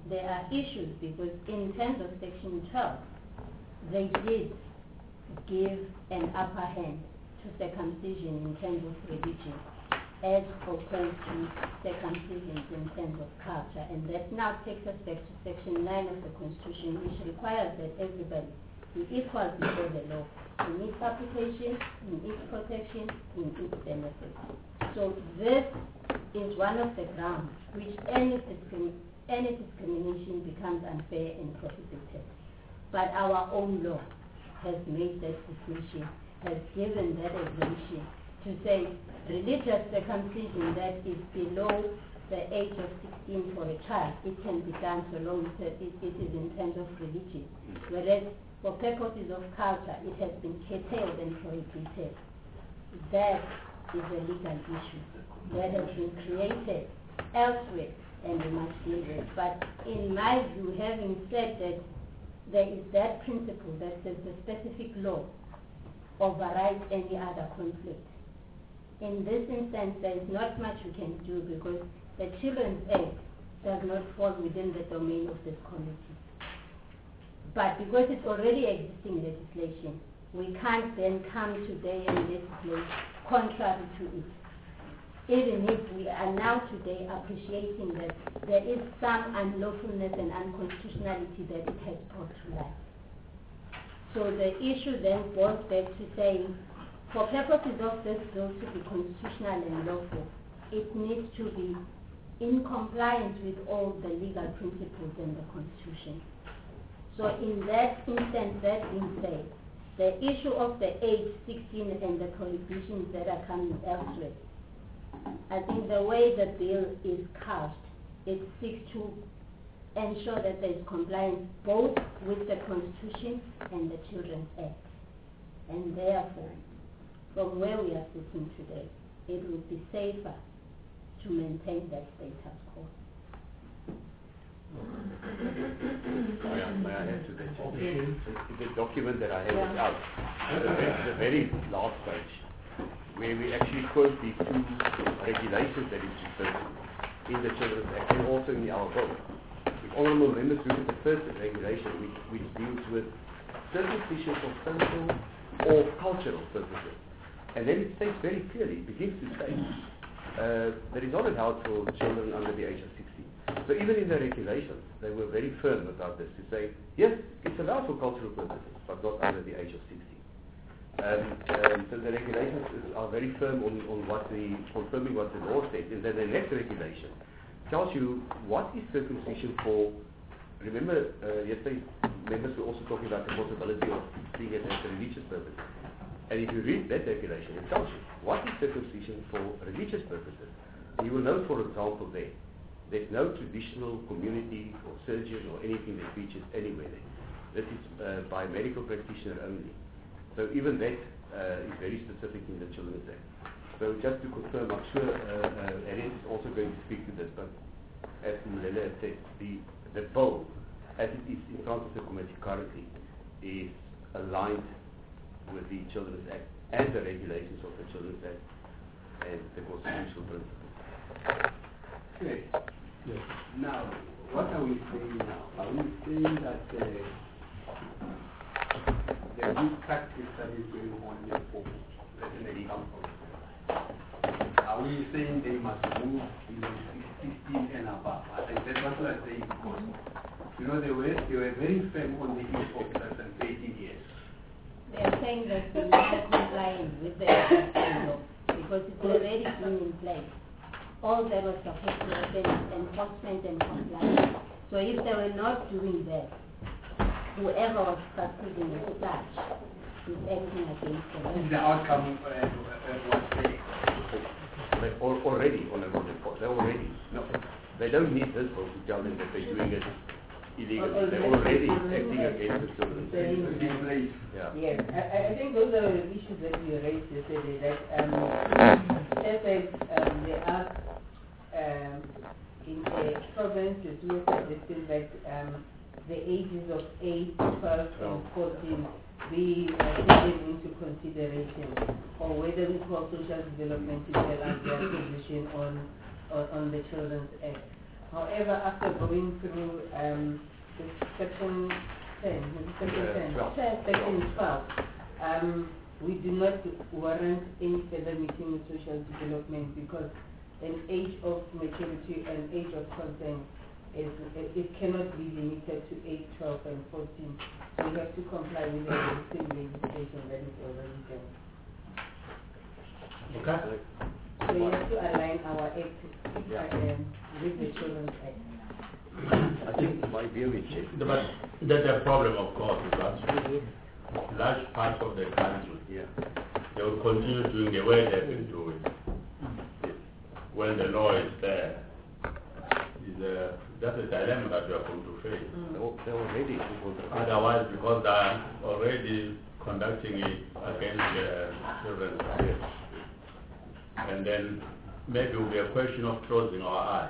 there are issues because in terms of Section 12, they did give an upper hand to circumcision in terms of religion as opposed to circumcision in terms of culture. And that now takes us back to Section 9 of the Constitution, which requires that everybody be equal before the law in its application, in its protection, in its benefit. So this is one of the grounds which any discrimination becomes unfair and prohibited. But our own law has made that distinction, has given that exemption to say religious circumcision that is below the age of 16 for a child, it can be done so long as it is in terms of religion. Whereas for purposes of culture, it has been curtailed and prohibited. That is a legal issue that has been created elsewhere and we must deal with. But in my view, having said that, there is that principle that says the specific law overrides any other conflict. In this instance, there is not much we can do because the Children's Act does not fall within the domain of this committee. But because it's already existing legislation, we can't then come today and legislate contrary to it. Even if we are now today appreciating that there is some unlawfulness and unconstitutionality that it has brought to light. So the issue then boils back to saying, for purposes of this bill to be constitutional and lawful, it needs to be in compliance with all the legal principles in the Constitution. So in that instance, that being said, the issue of the age 16 and the prohibitions that are coming elsewhere, I think the way the bill is cast, it seeks to ensure that there is compliance both with the Constitution and the Children's Act. And therefore, from where we are sitting today, it would be safer to maintain that status quo. May I add to that? The document that I have is out. The very last page, where we actually quote the two regulations that is referred to in the Children's Act and also in our bill. If honourable members look at the first regulation, which deals with circumcision for social or cultural purposes, and then it states very clearly, it begins to say, that is not allowed for children under the age of 16. So even in the regulations, they were very firm about this to say, yes, it's allowed for cultural purposes, but not under the age of 16. So the regulations are very firm on confirming what the law says. And then the next regulation tells you what is circumcision for. Remember, yesterday members were also talking about the possibility of seeing it as a religious purpose. And if you read that regulation, it tells you what is circumcision for religious purposes. And you will note, for example, there's no traditional community or surgeon or anything that features anywhere there. This is by a medical practitioner only. So even that is very specific in the Children's Act. So just to confirm, I'm sure Harriet is also going to speak to this, but as Mulele said, the bill, as it is in front of the committee currently, is aligned with the Children's Act and the regulations of the Children's Act and the constitutional principles. Okay. Yes. Now, what are we saying now? Are we saying that the good practice that is going on in the pool, let an example. Are we saying they must move in 16 and above? I think that's what we are saying because, you know, they were very firm on the age of less than 18 years. They are saying that they are complying with the law because it's already been in place. All that was supposed to happen is enforcement and compliance. So if they were not doing that, whoever was succeeding as such is acting against them. This is the outcome was saying. Already on a report. They're already. No, they don't need this bill to tell them that they're doing it illegally. They're already acting against the children. Yeah. Yes, I think those are the issues that you raised yesterday. That there are in the provinces who are suggesting that the ages of 8, 12, and 14 be taken into consideration, or whether we call social development to tell us their position on the Children's Act. However, after going through the section 10, section 12, we do not warrant any further meeting with social development because an age of maturity and age of consent it cannot be limited to 8, 12, and 14. So we have to comply with the existing legislation that is already there. Okay. So we have to align our act with the Children's Act. I think my view is But the problem, of course, is that large parts of the country, they will continue doing the way they've been doing. When the law is there, that's a dilemma that we are going to face. They're already. Otherwise, because they are already conducting it against the children, and then maybe it will be a question of closing our eyes.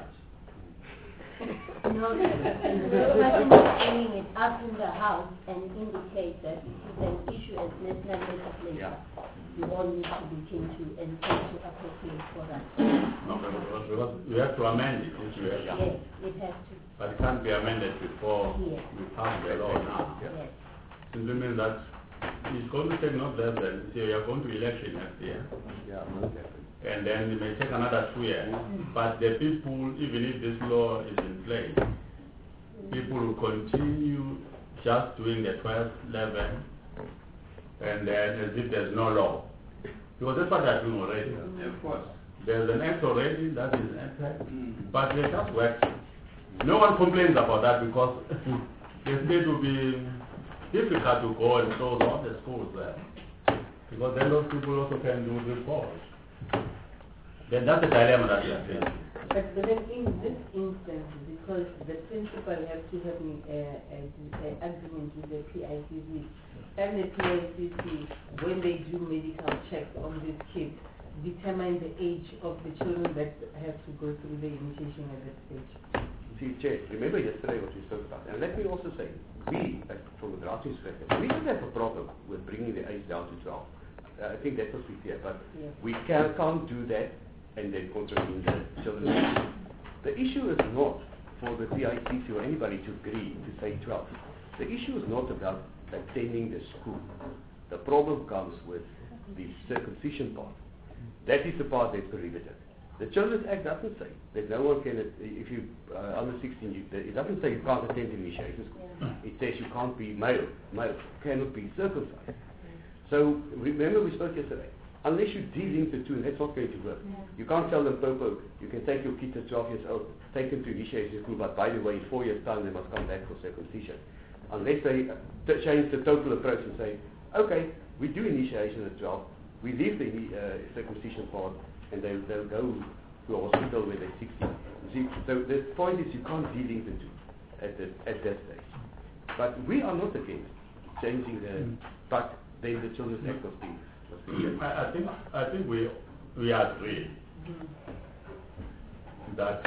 No, bringing it up in the House and indicate that it is an issue as national legislature. We all need to look into and try to appropriate for that. No, because we have to amend it. Yes, it has to. But it can't be amended before we pass the law now. Yes. Simply means that it's going to take not less than, we are going to election next year. And then it may take another 2 years. But the people, even if this law is in place, people will continue just doing the 12th level and then as if there's no law. Because that's what they're doing already. Of course. There's an act already, that is an act, but they're just working. No one complains about that because it's going to be difficult to go and close all the schools there. Because then those people also can do this for us. Then that's the dilemma that we are facing. But then in this instance, because the principal has to have an agreement with the PICC, and the PICC, when they do medical checks on these kids, determine the age of the children that have to go through the initiation at that stage. See, Chair, remember yesterday what we spoke about. And let me also say, we, from the drafting perspective, we don't have a problem with bringing the age down to 12. I think that was clear, but we can't do that and then contravene the children. The issue is not for the PICC or anybody to agree to say 12. The issue is not about attending the school. The problem comes with the circumcision part. That is the part that's prohibited. The Children's Act doesn't say that no one can, if you under 16, it doesn't say you can't attend initiation school. It says you can't be male cannot be circumcised. So remember we spoke yesterday. Unless you de-link the two, that's not going to work. You can't tell them, Popo, you can take your kids at 12 years old, take them to initiation school, but by the way, in 4 years' time they must come back for circumcision. Unless they change the total approach and say, okay, we do initiation at 12, we leave the circumcision part, and they'll go to a hospital when they're 16. You see, so the point is you can't de-link the two at that stage. But we are not against changing but then the Children's Act was being I think we agree that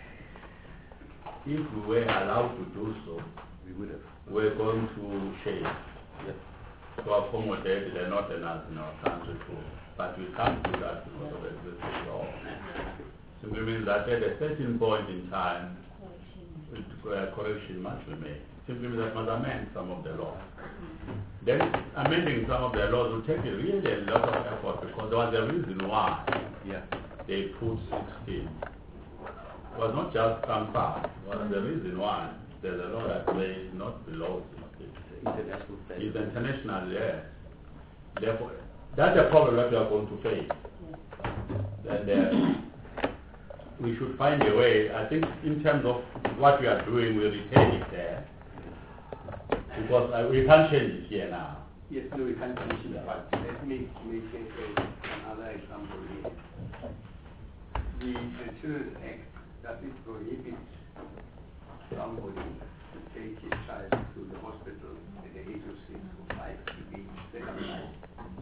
if we were allowed to do so, we would have. We're going to change to accommodate the northerners in our country too. But we can't do that because of existing law. Simply means that at a certain point in time, correction must be made. Simply means that must amend some of the laws. Then amending some of the laws will take really a lot of effort because there was a reason why they put 16. It was not just some part. It was the reason why there's a law that says not below 16. It's international, yes. Therefore, that's a problem that we are going to face. And we should find a way. I think in terms of what we are doing, we retain it there. Because we can't change it here now. Yes, no, we can't change it. But let me take another example here. The Children's Act, that it prohibits somebody to take his child to the hospital at the age of 6 or 5 to be circumcised.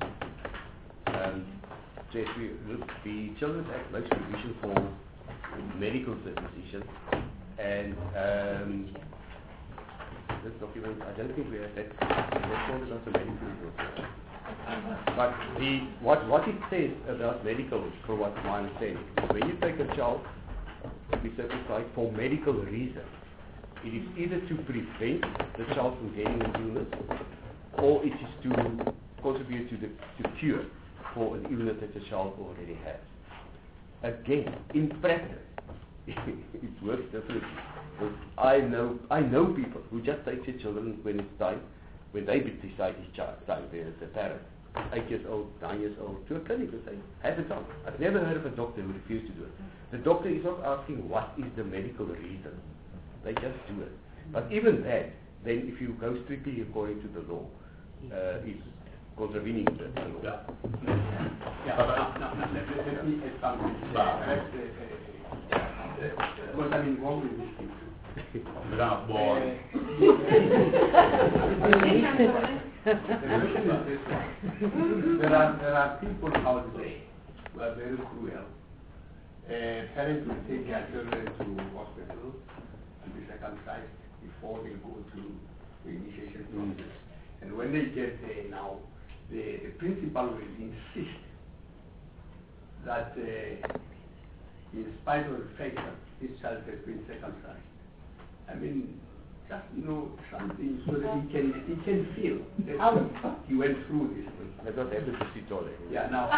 The Children's Act makes provision for medical circumcision, and this document, I don't think we have that. Let's call it also medical. But what it says about medical, from what my understanding, is when you take a child to be circumcised for medical reasons. It is either to prevent the child from getting an illness, or it is to contribute to cure for an illness that the child already has. Again, in practice, it works differently. But I know people who just take their children when it's time, when they decide it's time, there's a parent, 8 years old, 9 years old, to a clinic and say, have it done. I've never heard of a doctor who refused to do it. The doctor is not asking what is the medical reason. They just do it. But even that, then if you go strictly according to the law, is contravening the law. Let me add something. Because I'm involved in this thing. We don't have more. There are people out there who are very cruel. Parents will take their children to hospital to be circumcised before they go to the initiation process. And when they get there now, the principal will insist that in spite of the fact that his child has been circumcised, I mean, just something so that he can feel that he went through this thing. I don't have to see Dolly. Yeah, now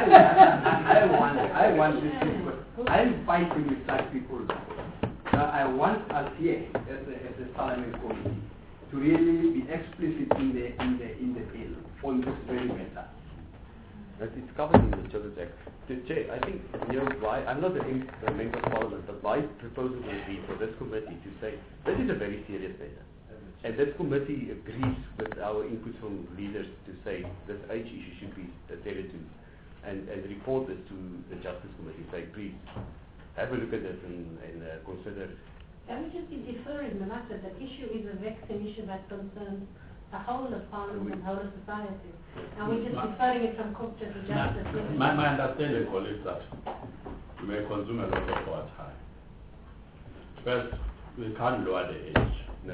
I want this people. I'm fighting with such people. I want us here as a parliament committee to really be explicit in the bill on this very matter. That it's covered in the Children's Act. Chair, I think, why, I'm not the member of Parliament, but my proposal will be for this committee to say, this is a very serious matter. And this committee agrees with our input from leaders to say this age issue should be attended to and report this to the Justice Committee. Say, please, have a look at this and consider. Can we just be deferring the matter? The issue is a vexing issue that concerns the whole of Parliament and whole of society. And we're just deferring it from court to justice. My understanding, colleagues, that we may consume a lot of our time. First, we can't lower the age. No.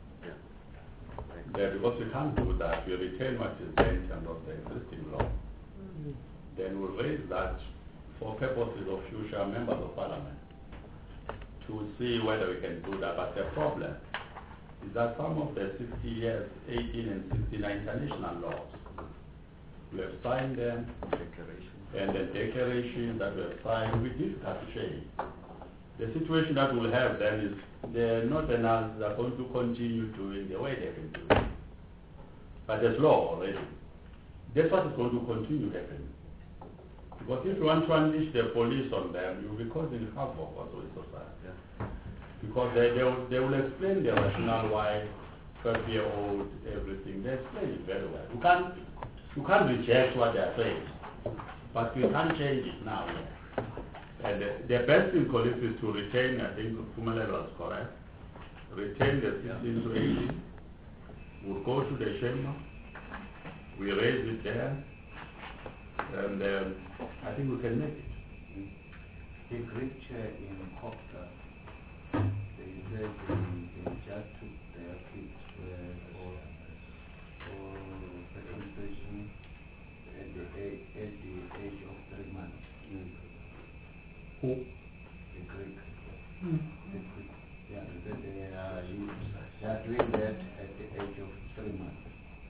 Yeah, because we can't do that. We retain what is there in terms of the existing law. Then we'll raise that for purposes of future members of Parliament to see whether we can do that. But the problem is that some of the 60 years, 18 and 69 international laws, we have signed them, and the declaration that we have signed will be difficult to change. The situation that we'll have then is the Northerners are going to continue doing the way they've been doing. But there's law already. That's what is going to continue happening. Because if you want to unleash the police on them, you'll be causing havoc also in society. Yeah. Because they will explain the rationale why 12-year-old, everything. They explain it very well. You can't reject what they are saying, but you can't change it now. And the best thing, colleagues, is to retain, I think Fumalelo was correct, retain the 16 to 18. We'll go to the chamber, we raise it there, and I think we can make it. The great chair in Copta, they said they just took their kids for circumcision at the age of 3 months. Who? The Greek. The Greek. Yeah, they are doing that at the age of 3 months.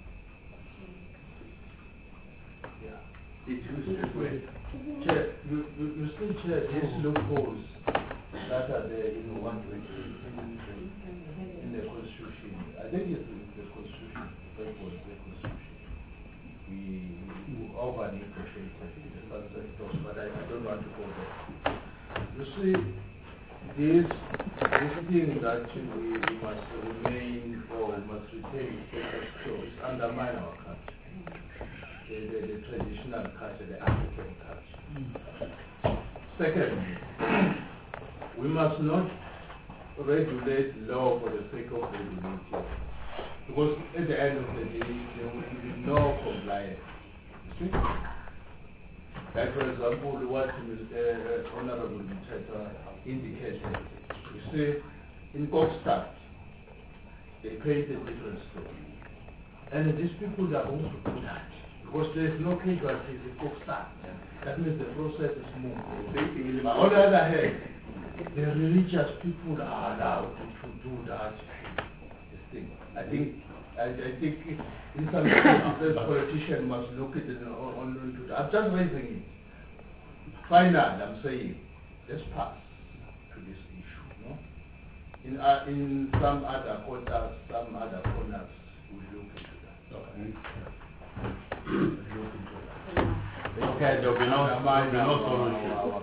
Yeah. It used to wait. Chair, you still chair these loopholes that are there in the 120 in the Constitution. I think it's the Constitution, that was the Constitution. We over-negotiated the sunset clause, but I don't want to go there. You see, this thing that we must remain or must retain status quo is undermine our culture. The traditional culture, the African culture. Secondly, we must not regulate law for the sake of regulating, because at the end of the day, there will be no compliance. You see? Like, for example, what Honorable Muteta indicated, you see, in Kokstad, they created different story. And these people are going to do that. Because there is no casualties in Kokstad. That means the process is moving. But on the other hand, the religious people are allowed to do that thing. I think in some cases the politician must look at it on to that. I'm just raising it. Finally, I'm saying, let's pass to this issue. No? In some other quarters, some other corners, we look into that. Okay. Look into that. Okay, there will be no solution.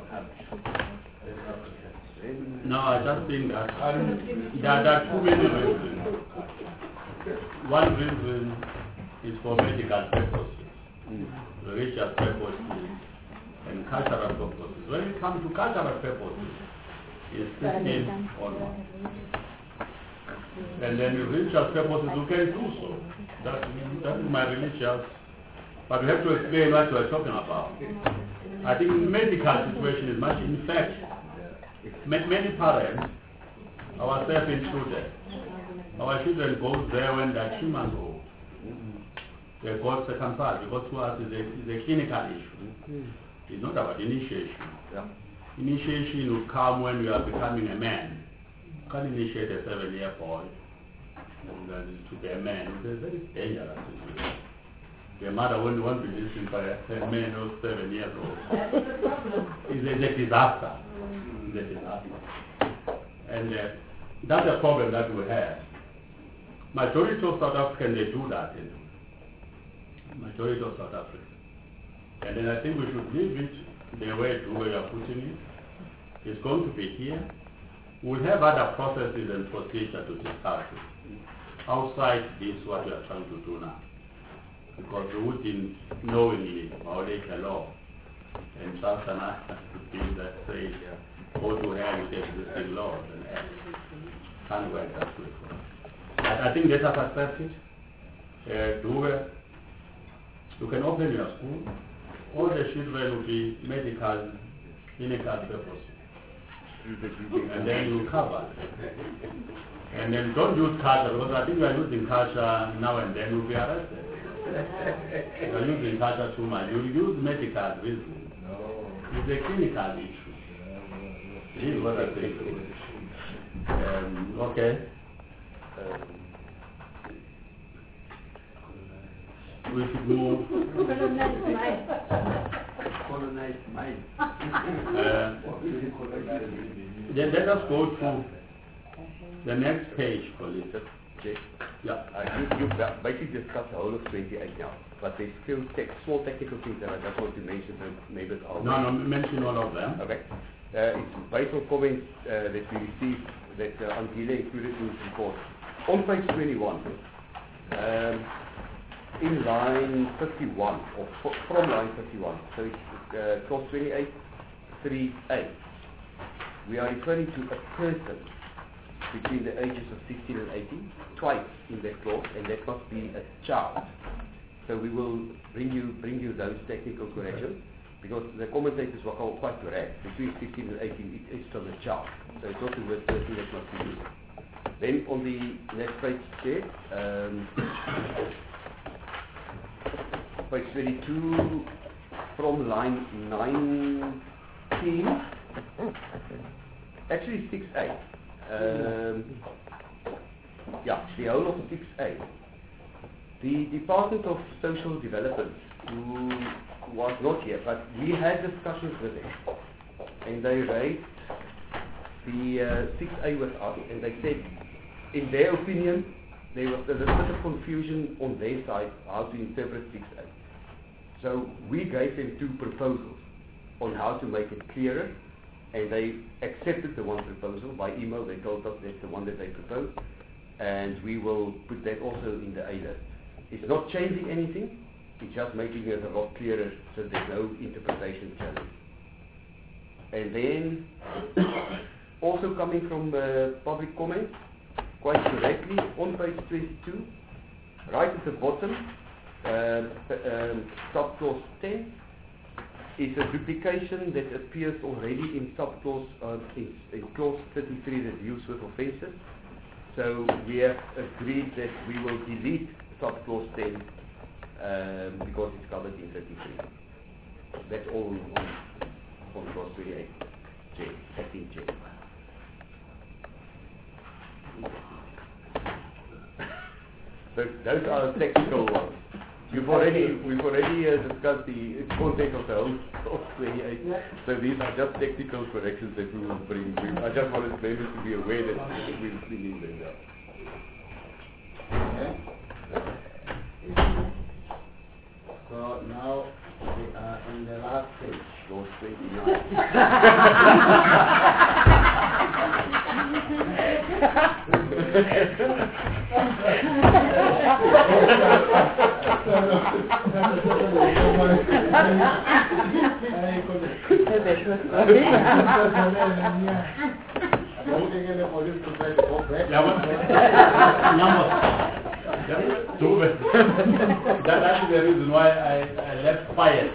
No, I just think that there are too many reasons. One reason is for medical purposes, religious purposes, and cultural purposes. When it comes to cultural purposes, it's 15 onwards. And then religious purposes, you can do so. That is my religious. But we have to explain what we are talking about. I think the medical situation is much. In fact, many parents, ourselves included, our children go there when they are 2 months old. They got circumcised because to us is a clinical issue. It's not about initiation. Initiation will come when you are becoming a man. You can't initiate a 7-year boy to be a man. It's a very dangerous situation. The mother won't want to listen by a man who's 7 years old. It's a disaster. It's a disaster. And that's a problem that we have. Majority of South Africans, they do that. Majority of South Africans. And then I think we should leave it the way we are putting it. It's going to be here. We'll have other processes and procedures to discuss it. Outside this, what we are trying to do now. Because we wouldn't knowingly violate the law and trust an act to be that says, go to hell with existing laws and acts. Can't work that way for us. I think let us accept it. You can open your school. All the children will be medical, clinical purposes. And then you cover. And then don't use culture, because I think we are using culture now and then, you'll be arrested. You are using culture too much. You use medical reasons. It's a clinical issue. This is what I think. Okay. We should move. Colonized mind. Then let us go to the next page, please. Yeah. You basically discussed the whole of 28 now, but there's still small technical things that I just want to mention, but maybe I'll... No, mention all of them. Okay. It's based on comments that we received that Angela included in his report. On page 21, in line 51, or from line 51, so it's clause 28, 3a. We are referring to a person between the ages of 16 and 18, twice in that clause, and that must be a child. So we will bring you those technical corrections, because the commentators were quite correct. Between 16 and 18, it is still a child. So it's not the word person that must be used. Then on the next page there, page 22, from line 19, actually 6a. The whole of 6a. The Department of Social Development, who was not here, but we had discussions with them, and they raised the 6a with us, and they said, in their opinion, there was a little bit of confusion on their side how to interpret 6a. So we gave them 2 proposals on how to make it clearer, and they accepted the one proposal. By email they told us that's the one that they proposed, and we will put that also in the A list. It's not changing anything, it's just making it a lot clearer so there's no interpretation challenge. And then, also coming from public comment, quite correctly, on page 22, right at the bottom, subclause 10, is a duplication that appears already in subclause in clause 33 that deals with offences. So we have agreed that we will delete subclause 10 because it's covered in 33. That's all on clause 28, 15J. So those are the technical ones. We've already discussed the content of the whole of 28. So these are just technical corrections that we will bring. I just wanted members to be aware that we'll bring in them. Okay. So now we are in the last page. Those 29. That's actually the reason why I left quiet.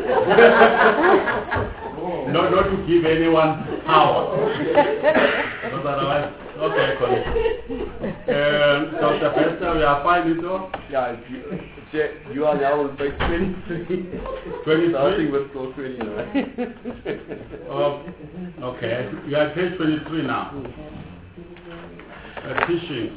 Not to give anyone power. Because otherwise, okay, colleague. Dr. Pester, we are fine with all? Yeah, you are now on page 23. 23? Starting with clause 29. Okay, you are page 23 now. Teaching.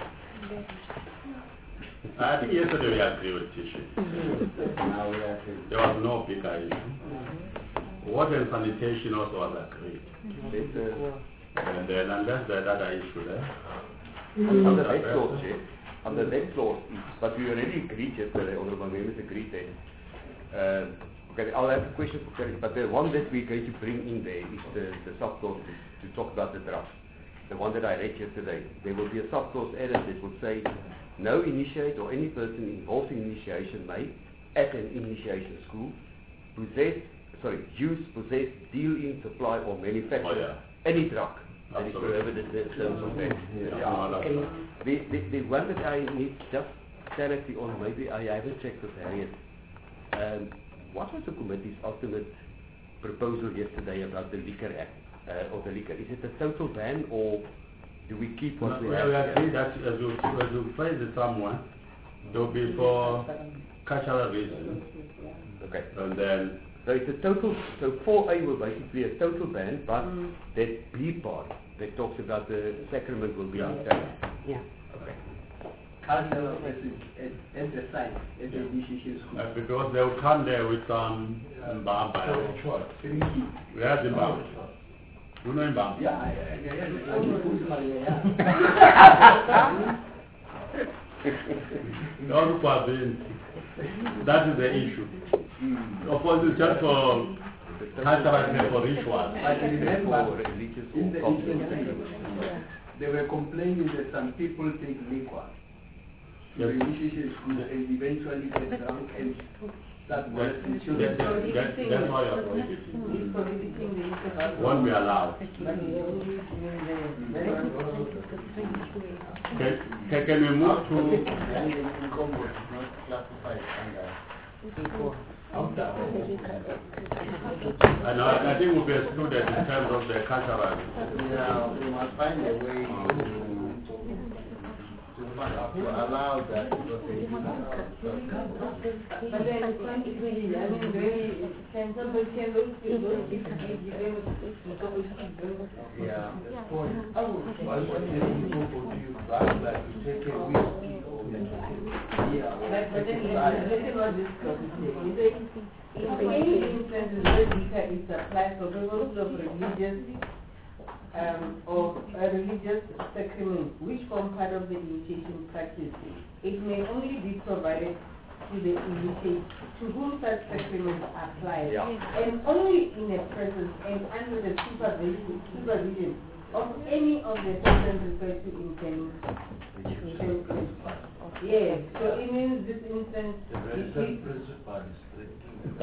I think yesterday we agreed with teaching. Now we are There was no bigger issue. Water and sanitation also was agreed. And then unless there are other issue there. On the next clause, on the next clause, but we already agreed yesterday, honorable members agreed that. Okay, I'll have a question for Kerry, but the one that we're going to bring in there is the subclause to talk about the draft. The one that I read yesterday. There will be a subclause added that will say, no initiate or any person involved in initiation may, at an initiation school, use, possess, deal in, supply or manufacture any drug that is prohibited in terms of that. The one that I need just clarity on, maybe I haven't checked with Harriet. What was the committee's ultimate proposal yesterday about the Liquor Act, or the liquor? Is it a total ban or do we keep what we have? We agree that as you phrase it somewhere, it will be for cultural reasons. Okay. And then so it's a total, so 4A will basically a total ban, but that B part that talks about the sacrament will be retained. Yeah. Okay. Cultural at the site, at the initiation school. because they will come there with some Mbamba. We have the Mbamba. You know Mbamba? Yeah, That is the issue. Of course, it's just for cultural for rituals. But remember, in the they were complaining that some people take liquor to the initiation school and eventually get drunk and start molesting children. That's why you are prohibiting. Won't be allowed. Can we move to and I think we'll be excluded in terms of the cultural. Yeah, we must find a way to allow that. But then it's going to be, can somebody can those people yeah, that's point. I would want to you rather than to take a whiskey or but then let's not discuss it. In any instances where liquor is supplied for purposes of religious or a religious sacrament, which form part of the initiation practice, it may only be provided to the initiate to whom such sacraments apply, and only in the presence and under the supervision of any of the persons referred to in terms. Yes, so it means this instance. the resident principal is I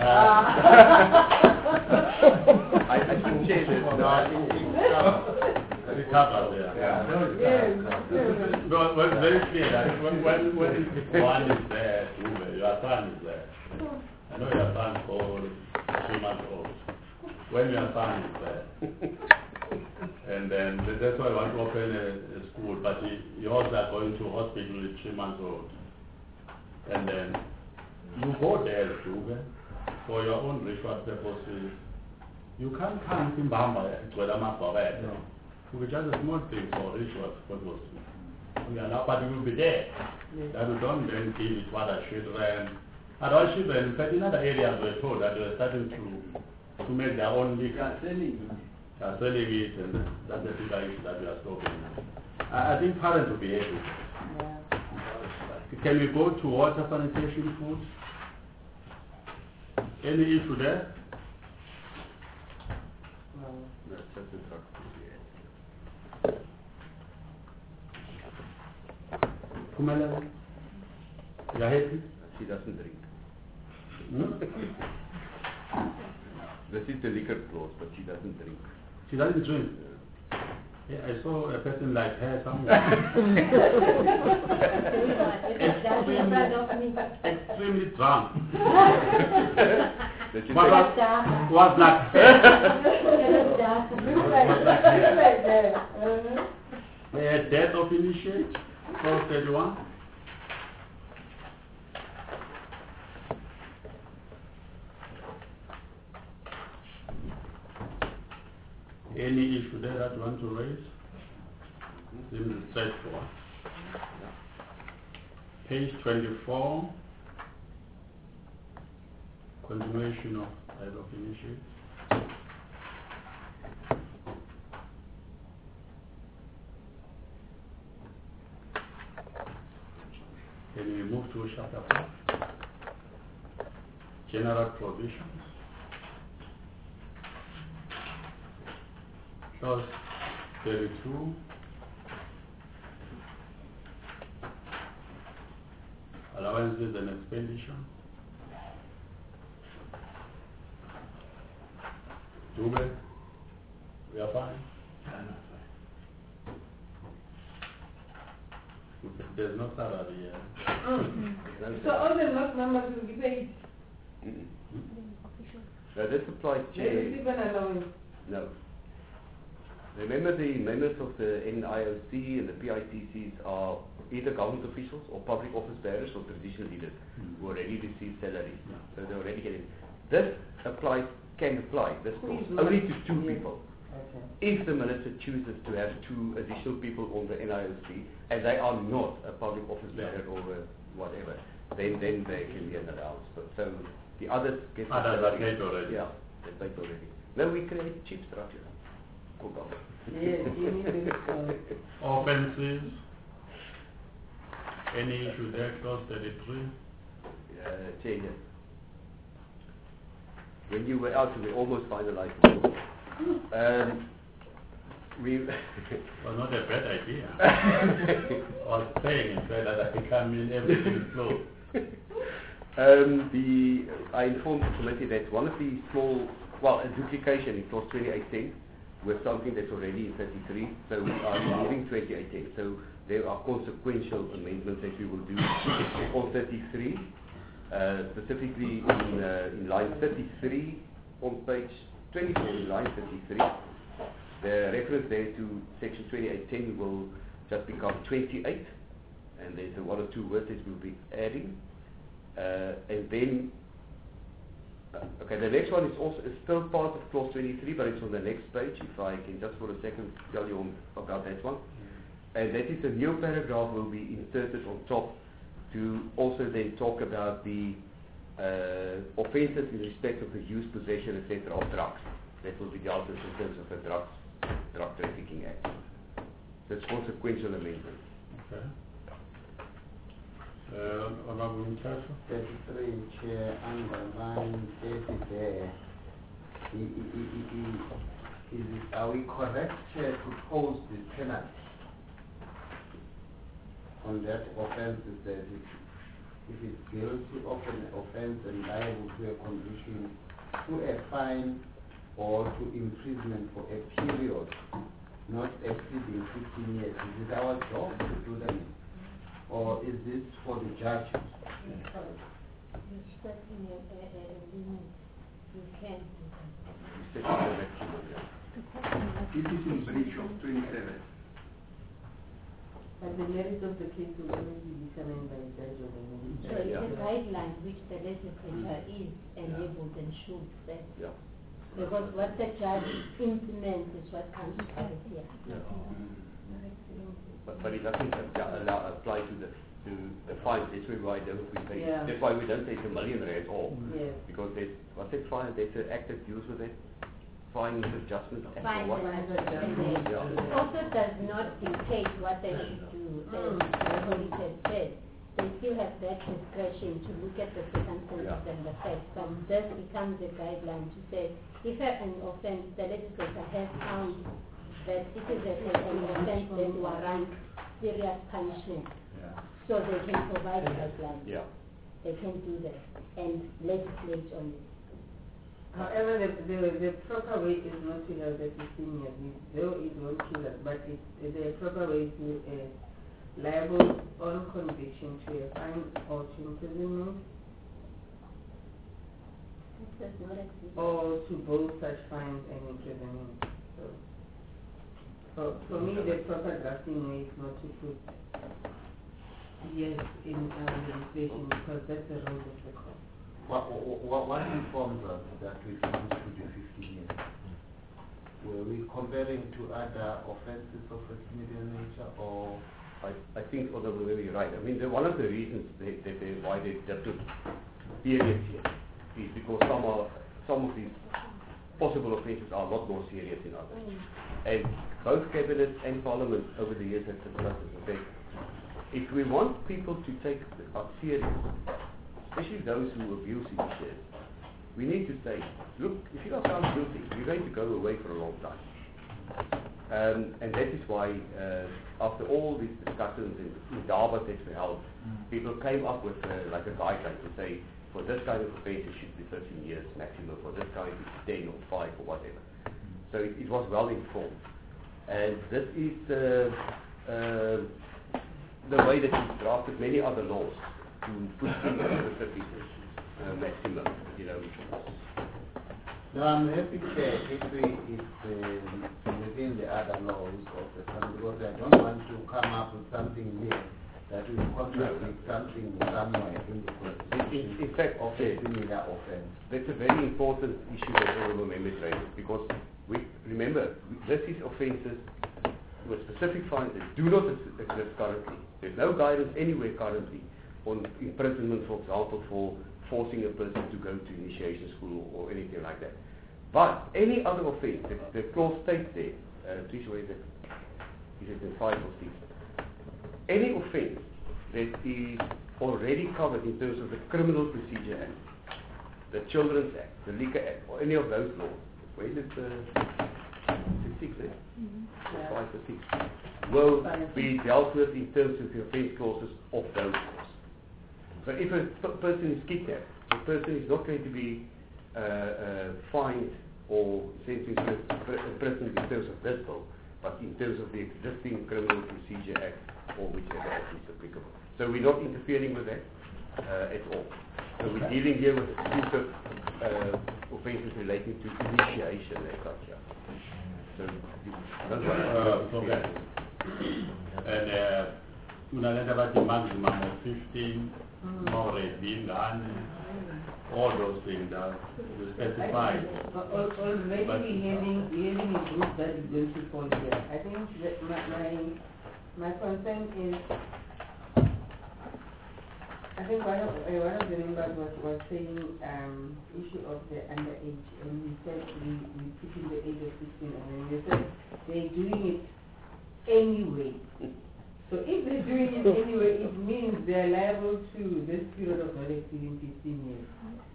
should change it. No, I think it's covered there. No, it's very clear that when one is there, your son is there. I know your son called 3 months old. When your son is there, and then that's why I want to open a school, but you also are going to hospital with 3 months old. And then you go there too, for your own ritual purposes. You can't come to Mbamba with a map of it. Could be just a small thing for rituals, what was we allow, but we will be there. That we don't then give it to other children. And all children, in fact, in other areas were told that they were starting to make their own liquor. They are selling it, and that's the bigger issue that we are stopping now. I think parents will be able. Can we go to water, sanitation, food? Any issue there? That's just the drug. Pumela? You are happy? She doesn't drink. Hmm? This is the liquor clause, but she doesn't drink. She doesn't drink? Yeah, I saw a person like her somewhere. extremely drunk. was like death of initiate, clause 31. Any issue there that you want to raise? Seems straightforward. Page 24, continuation of type of initiate. Can we move to chapter 4? General provisions. Clause 32. Allowances and expenditure. Dube, we are fine. There's no salary here. So all the lot numbers will be paid. Now this applies to... They receive an allowance. No. Remember, the members of the NIOC and the PITCs are either government officials or public office bearers or traditional leaders who already receive salaries. So they're already getting... This can apply, this clause, only to two people. Okay. If the minister chooses to have two additional people on the NIOC and they are not a public office bearer or whatever, then they can be an allowance. But so the others get the others are paid already. Yeah, they're paid already. Then we create a cheap structure. Yes, offenses. Any issue there, clause 33? Chair. When you were out, we almost finalized it. Was not a bad idea. I was saying in fact that I can come in everything slow. I informed the committee that one of the small, a duplication in clause 2810 with something that's already in 33, so we are removing 2810. So there are consequential amendments that we will do on 33, specifically in line 33 on page 24 in line 33. The reference there to section 2810 will just become 28, and there's one or two words that we'll be adding. And then, the next one is still part of clause 23, but it's on the next page, if I can just for a second tell you about that one. And that is a new paragraph will be inserted on top to also then talk about the offences in respect of the use, possession, etc. of drugs. That will be dealt with in terms of the Drug Trafficking Act. That's consequential amendment. Okay. Honorable Mutasa? 33, Chair, underline 30 there. Are we correct, Chair, to pose the penalty on that offence? Is that if it's guilty of an offence and liable to a conviction, to a fine or to imprisonment for a period not exceeding 15 years? Is it our job to do that? Or is this for the judges? You're setting a limit. You can't do It is in breach of 27. But the merits of the case will always be determined by the judge of the that. So it's a guideline which the legislature is enabled and should set. Yeah. Because what the judge implements is what comes out here. But it doesn't apply to the fines. That's why we pay. Yeah. That's why we don't take $1 million at all. Yes. Because what's that fine? There's an act that deals with it. Fine adjustment act Fine or what? adjustment. Yeah. It also does not dictate what they should do, as Holly had said. They still have that discretion to look at the circumstances and the facts, but this becomes a guideline to say if an offense, the legislator has found that it is an offense that warrants serious punishment, so they can provide guidelines. Yeah. They can do that and legislate on it. However, the proper way is not to have the 15 years, though it won't kill us, but the proper way to liable on conviction to a fine or to imprisonment, This does not exist. or to both such fines and imprisonment. So, for me, the proper drafting way is not to put yes in legislation, because that's the role of the court. What informs us that we come to the 15 years? Were we comparing to other offences of a similar nature, or? I think Oda will be right. I mean, one of the reasons why they took periods here is because some of these possible offences are a lot more serious than others. And both Cabinet and Parliament over the years have discussed this. If we want people to take us serious, especially those who abuse initiates, we need to say, look, if you are found guilty, you're going to go away for a long time. And that is why, after all these discussions in Dartmouth that we held, people came up with like a guideline to say, for this kind of offence it should be 13 years maximum, for this kind it's 10 or 5 or whatever. So it was well informed. And this is the way that we drafted many other laws to put in the 50 maximum, you know. No, I'm happy to say if within the other laws of the country, because I don't want to come up with something new that will contradict something somewhere in the constitution in fact, of a similar offence. That's a very important issue that honourable members raised, because this is offences with specific fines that do not exist currently. There's no guidance anywhere currently on imprisonment, for example, for forcing a person to go to initiation school or anything like that. But any other offence, the clause states there, please wait, is it in 5 or 6? Any offence that is already covered in terms of the Criminal Procedure Act, the Children's Act, the Liquor Act, or any of those laws, where is it? 6, eh? 5 or 6, will be dealt with in terms of the offence clauses of those laws. So if a person is kidnapped, the person is not going to be fined or sent into prison in terms of this bill, but in terms of the existing Criminal Procedure Act or whichever act is applicable. So we're not interfering with that at all. So we're dealing here with exclusive offences relating to initiation and such. So that's okay. And unaleta about the maximum of 15, more being done, all those things are specified. Already having a group that is going to fall here. I think that my concern is, I think one of the members was saying issue of the underage, and we said we put in the age of 16, and then we said they're doing it anyway. So if they're doing it anyway, it means they're liable to this period of not exceeding 15 years.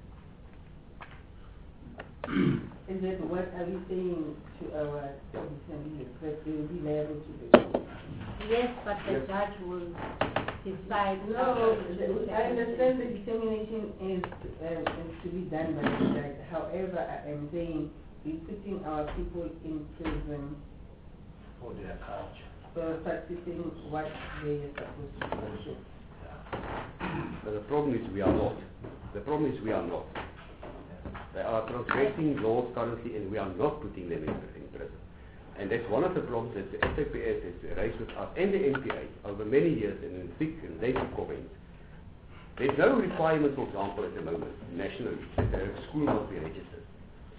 Is that what are we saying to our citizens, that they will be liable to this? Yes, but the judge will decide. No, I understand the determination is to be done by the judge. However, I am saying we're putting our people in prison for their culture. For practicing what they are supposed to do. But the problem is we are not. The problem is we are not. They are transgressing laws currently, and we are not putting them in prison. And that's one of the problems that the SAPS has raised with us and the NPA over many years and in thick and lengthy comments. There's no requirement, for example, at the moment, nationally, that a school must be registered.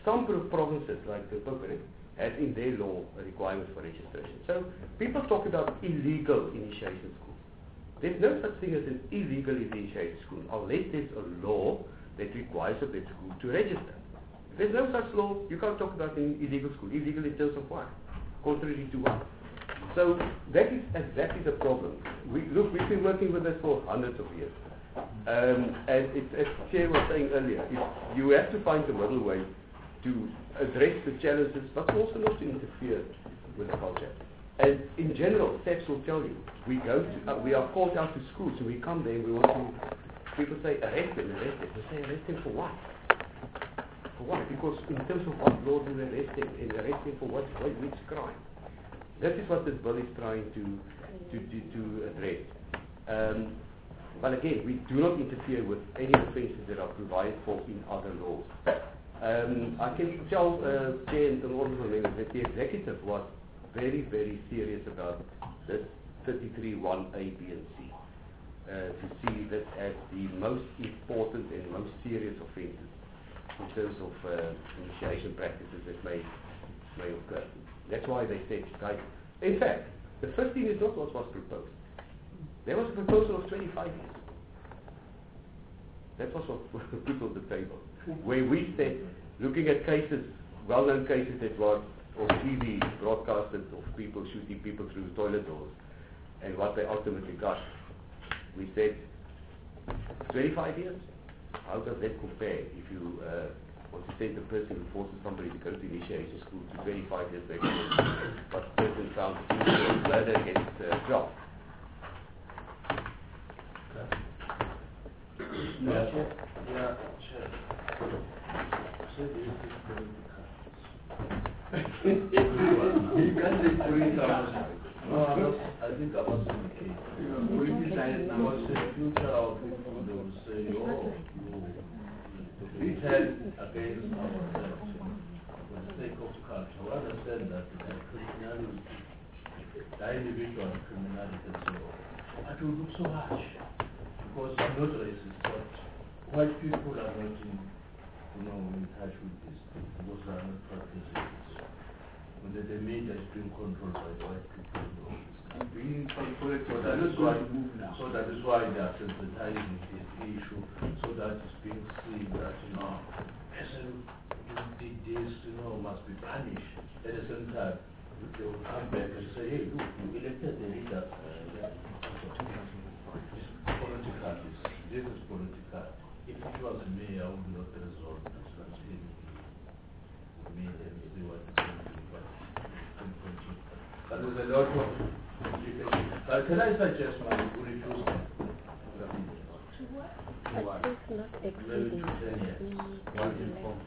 some provinces, like the Pope, has in their law a requirement for registration. So people talk about illegal initiation schools. There's no such thing as an illegal initiation school unless there's a law that requires of that school to register. If there's no such law, you can't talk about an illegal school. Illegal in terms of what? Contrary to what? So that is exactly the problem. We've been working with this for hundreds of years. And it's, as Chair was saying earlier, you have to find the middle way to address the challenges, but also not to interfere with the culture. And in general, SAPS will tell you, we are called out to schools, and we come there and we want to, people say, arrest them. They say, arrest them for what? For what? Because in terms of what law do they arrest them? And arrest them for what? Which crime? That is what this bill is trying to address. But again, we do not interfere with any offences that are provided for in other laws. I can tell Chair and honourable members that the executive was very, very serious about this 33(1)A, B and C to see this as the most important and most serious offences in terms of initiation practices that may occur. That's why they said, guys, in fact, the 15 is not what was proposed. There was a proposal of 25 years. That was what was put on the table. Where we said, looking at cases, well-known cases that were on TV broadcasted of people shooting people through toilet doors, and what they ultimately got, we said, 25 years? How does that compare if you want to send a person who forces somebody to go to initiation school to 25 years back, but the person found 2 years later gets 12? No, Chair. Yeah, Chair. You can't say political. No, I think I was in the case. Because the future of people, they will say, oh, we tend against ourselves for the sake of culture. We understand that criminality, the individual criminality and so on. But we look so harsh. Because I'm not racist, but white people are not in touch with this thing because they are not practicing this. When the media is being controlled by the white people, so that is why they are sensitizing this issue, so that it's being seen that person who did this, must be punished. At the same time, they will come back and say, hey, look, you elected the leader. Political. This is political. If it was me, I would not resort to such thing. Me and see what is going to be. But there's a lot of implications. But can I suggest my refuse? Maybe 10 years. One informed.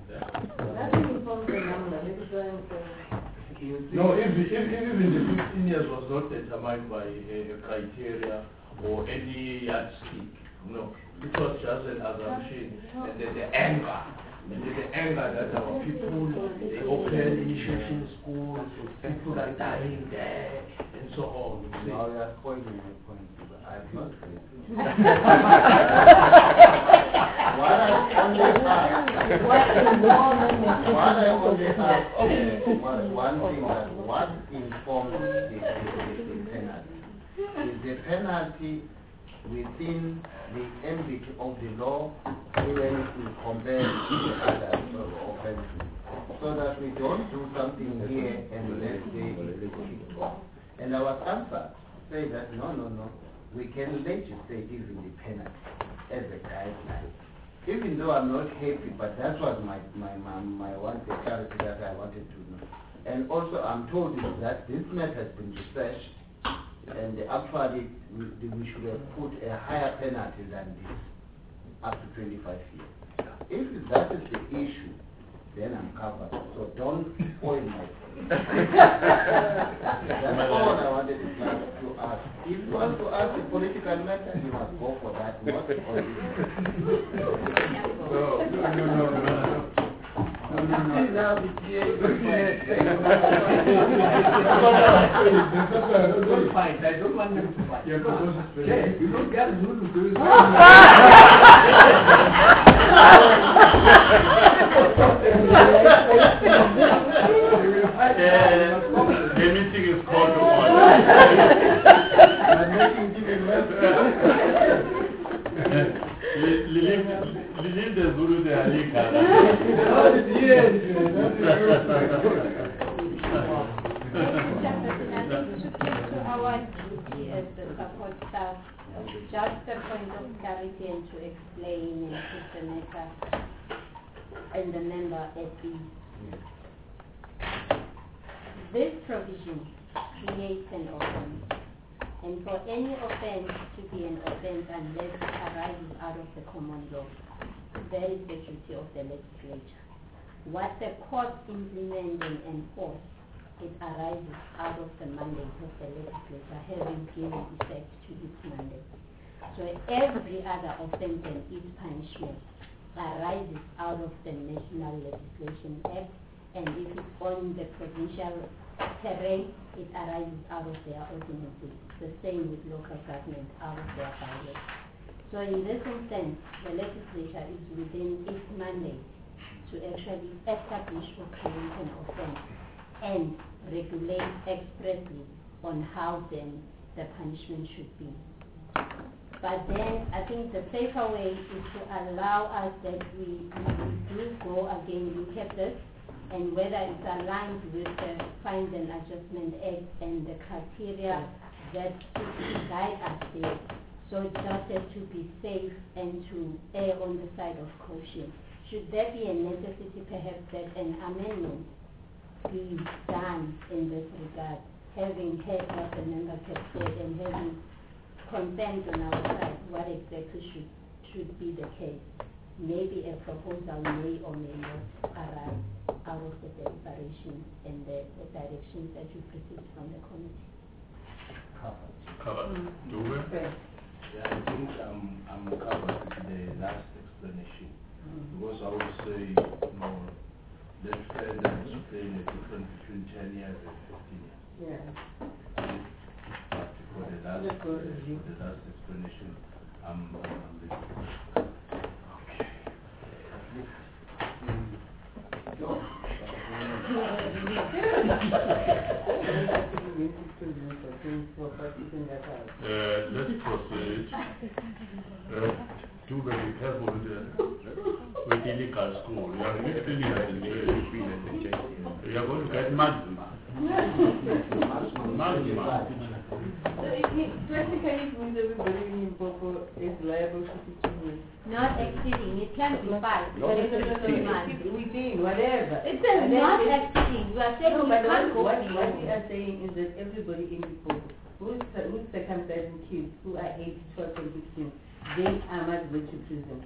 No, even the 15 years was not determined by a criteria or any yardstick. No, it was just an assumption, and then the anger. And then the anger that our people, they open initiation schools, people are dying there, and so on. Now you are pointing my point, but I have not read. What I only ask, one thing that what informs the penalty is the penalty within the ambit of the law, even in comparison to other offenses, so that we don't do something here and let's say it's off. And our answer say that no, we can legislate even the penalty as a guideline. Even though I'm not happy, but that was my one clarity that I wanted to know. And also I'm told that this matter has been researched, and actually we should have put a higher penalty than this, up to 25 years. If that is the issue, then I'm covered. So don't spoil my point. That's all I wanted to ask. If you want to ask a political matter, you must go for that, not No. Don't fight. I don't want them to fight. You don't get to do it. The meeting is called to order. Leave the Zulu the Alika. To our duty as the support staff, just a point of clarity and to explain and put the matter and the member at ease. This provision creates an offense, and for any offense to be an offense unless it arises out of the common law, that is the duty of the legislature. What the court implement and enforce, it arises out of the mandate of the legislature having given effect to its mandate. So every other offense and its punishment arises out of the National Legislation Act, and if it's on the provincial terrain, it arises out of their ordinances. The same with local government, out of their bylaws. So in this instance, the legislature is within its mandate to actually establish or create an offense and regulate expressly on how then the punishment should be. But then I think the safer way is to allow us that we do go again look at this and whether it's aligned with the Fines and Adjustment Act and the criteria that guide us there. So it just has to be safe and to err on the side of caution. Should there be a necessity perhaps that an amendment be done in this regard, having heard what the members have said and having consent on our side, what exactly should be the case? Maybe a proposal may or may not arise out of the deliberation and the directions that you received from the committee. Covered. Yeah, I think I'm covered with the last explanation. Because I would say, let's try and explain the difference between 10 years and 15 years. Yeah. But for the last explanation, I'm let's proceed. Do very careful with the illegal school. You are really you are going to get maximum. Practically it means everybody in Limpopo is liable to 15 years. Not exceeding, it can be 5, but it's 15 months. Within, whatever. It says not exceeding. You are saying No, you but can't go what beyond. we are saying is that everybody in Limpopo who's circumcising kids who are 8, 12, and 15, they are not going to prison.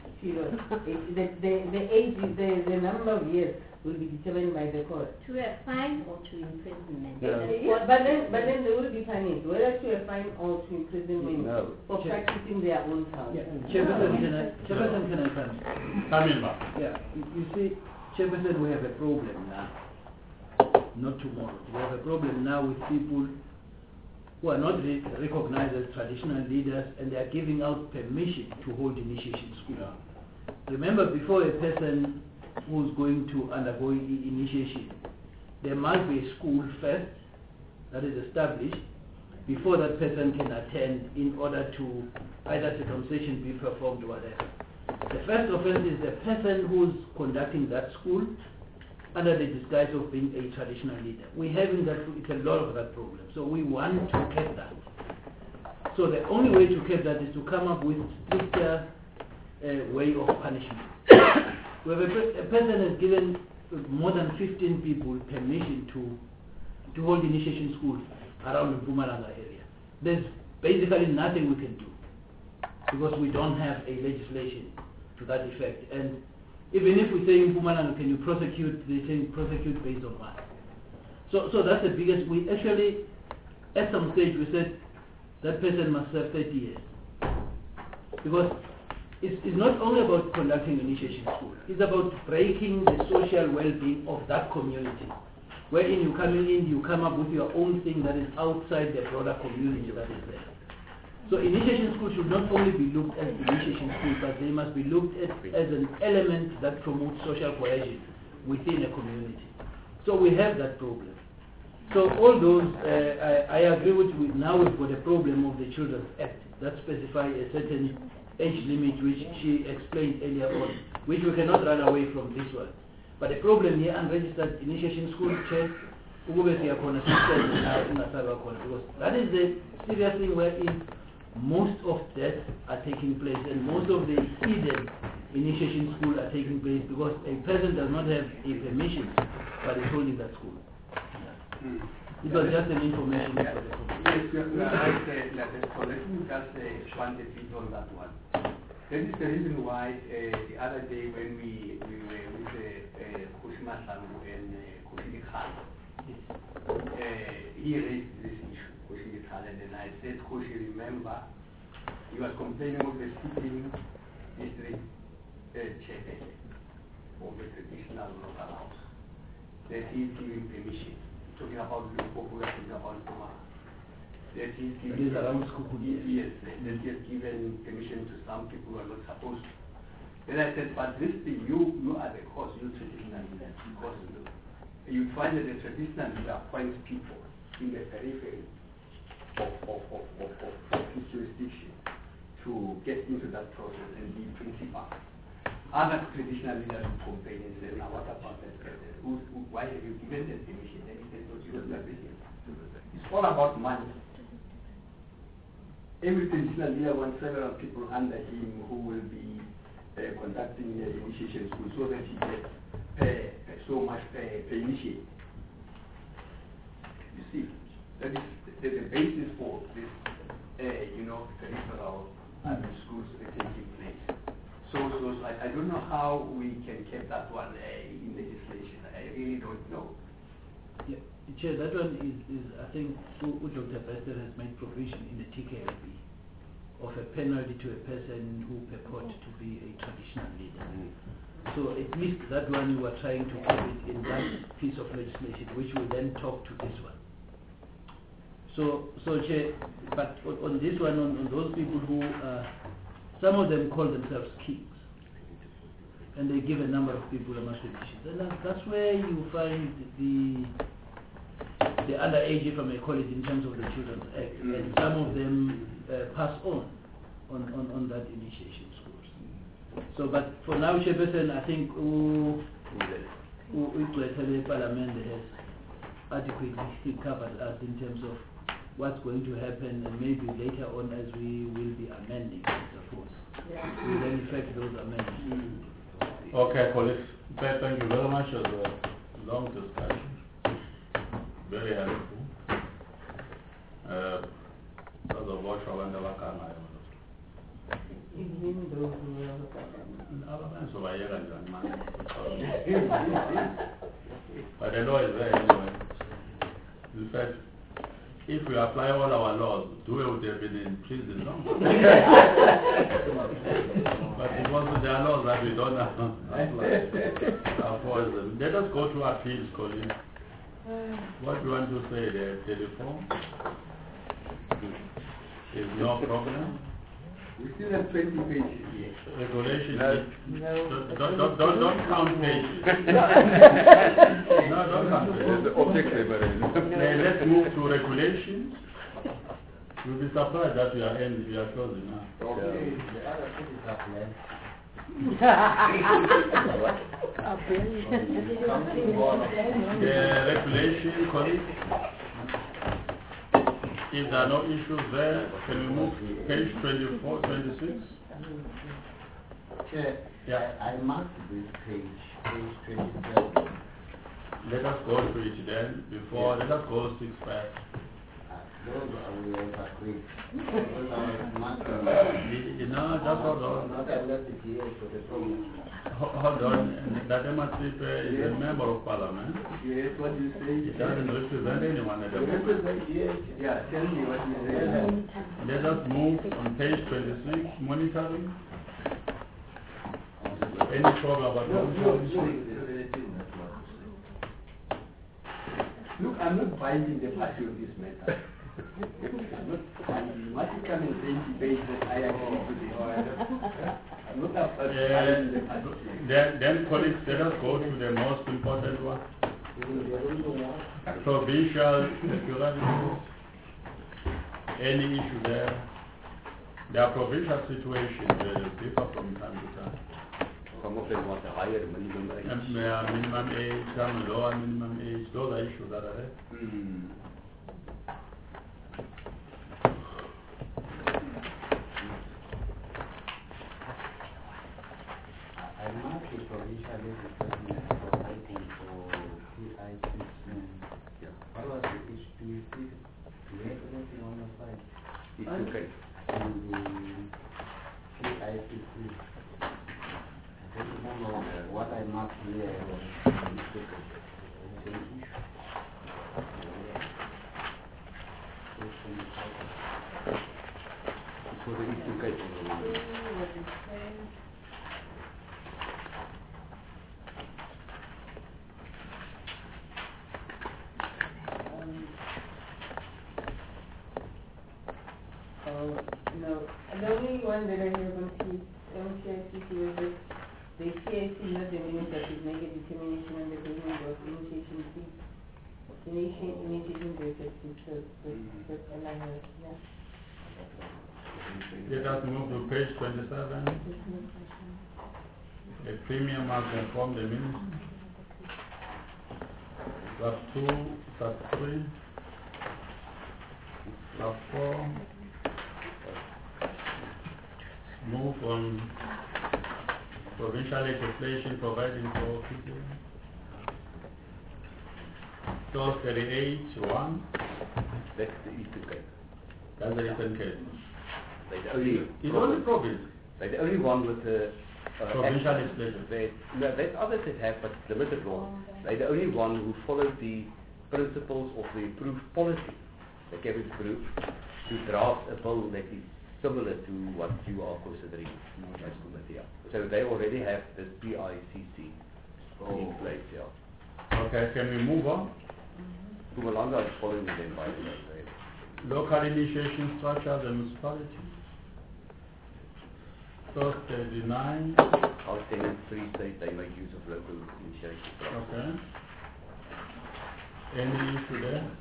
The age, the number of years will be determined by the court. To a fine or to imprisonment. Yeah, but then they will be punished, whether to a fine or to imprisonment for practicing their own house. Yeah. Chairperson, can I come? Come in, Yeah, you see, Chairperson, we have a problem now. Not tomorrow. We have a problem now with people who are not recognized as traditional leaders, and they are giving out permission to hold initiation school. Remember, before a person who's going to undergo initiation, there must be a school first that is established before that person can attend in order to either circumcision be performed or whatever. The first offense is the person who's conducting that school under the disguise of being a traditional leader. We're having that, it's a lot of that problem. So we want to curb that. So the only way to curb that is to come up with stricter way of punishment. We have a person has given more than 15 people permission to hold initiation schools around the Mpumalanga area. There's basically nothing we can do because we don't have a legislation to that effect. And even if we say in Mpumalanga, can you prosecute, they say prosecute based on what? So that's the biggest. We actually, at some stage, we said that person must serve 30 years. Because it's not only about conducting initiation school, it's about breaking the social well-being of that community. Wherein you come in, you come up with your own thing that is outside the broader community that is there. So initiation school should not only be looked at initiation school, but they must be looked at as an element that promotes social cohesion within a community. So we have that problem. So all those, I agree with you. Now we've got a problem of the Children's Act that specifies a certain age limit, which she explained earlier on, which we cannot run away from this one. But the problem here, unregistered initiation school check, because that is the serious thing wherein most of deaths are taking place and most of the hidden initiation schools are taking place because a person does not have a permission but is holding that school. It was just an information. Yes, you are right. So let me just expand a bit on that one. That is the reason why the other day when we were with Kushima Samu and Kushiki Khan, he raised this issue, Kushiki Khan, and then I said, Kushi, remember, he was complaining of the sitting district chair of the traditional local house, that he is giving permission. Talking about Limpopo, we are talking about Puma. That he's given, yes, that he has given permission to some people who are not supposed to. Then I said, but this thing, you are the cause, you traditional leaders, because you find that the traditional leader appoints people in the periphery of his jurisdiction to get into that process and be principal. Other traditional leaders will complain and say, now what about that person? Why have you given them permission? Then he said, no, you don't have permission. It's all about money. Every traditional leader wants several people under him who will be conducting the initiation school so that he gets so much per initiate. You see, that is the basis for this, peripheral schools taking place. So I don't know how we can keep that one in legislation. I really don't know. Yeah, Chair, that one is I think Dr. Bester has made provision in the TKLB of a penalty to a person who purports to be a traditional leader. So at least that one we were trying to put it in that piece of legislation, which will then talk to this one. So Chair, but on this one, on those people who some of them call themselves kings, and they give a number of people a master position. And that's where you find the underage, if I may call it, in terms of the Children's Act, and some of them pass on that initiation schools. So, but for now, Chairperson, I think the Parliament has adequately covered us in terms of what's going to happen, and maybe later on as we will be amending, I suppose, we will then effect those amendments. Okay, colleagues, thank you very much for the long discussion. Very helpful. Because of what I want to work on, but the law is there anyway. In fact, if we apply all our laws, Due would have been in prison long. But it wasn't their laws that we don't apply. Let us go to appeals, colleagues. What do you want to say there? Telephone? Is no problem? We still have 20 pages here. Regulation. Don't count pages. No, don't count pages. Let's move to regulations. You'll be surprised that we are closing now. Okay. The regulation, colleagues. If there are no issues there, can we move to page 24, 26? Chair, yeah. I marked this page 27. Let us go to it then. Before, let us go 6 5. Those are we have agreed. No, just hold on. Not unless it's here for the problem. Hold on. That Emancipe is a member of Parliament. Yes, what you say? It doesn't represent anyone at the moment. Yeah, tell me what you say. Let us move on page 26, monitoring. Any problem about monitoring? Look, I'm not binding the party on this matter. I'm not binding. What you come and say in debate that I agree to this. Then colleagues, let us go to the most important one. Provincial security. Any issue there? There are provincial situations where they differ from time to time. Some of them want a higher minimum age. Minimum age, some lower minimum age. Those are issues that are there. I marked the provincial legislation providing for PICC. What was the issue? Do you have anything on your side? It's okay. In the PICC. I don't know what I marked here was it's for the Eastern Cape. No, the only one that I have on CICC was that the CIC, not the minister, should make a determination on the payment of initiation fees. Initiation basis, so that's all I have. Let us move to page 27. A premium must inform the minister. Sub 2, sub 3, sub 4. Move on provincial legislation providing for people. Clause 38, 1. That's the Eastern Cape. That's the Eastern Cape. They're the only It's only province. They're the only one with the provincial legislation. No, there's others that have, but limited law. They're the only one who followed the principles of the approved policy, the cabinet group, to draft a bill that is similar to what you are considering as committee. So they already have this PICC in place, Okay, can we move on? Mpumalanga is following them, by the way. Local initiation structures and municipality. Clause 39. Our tenant free state, they make use of local initiation structures. Okay. Any issue there?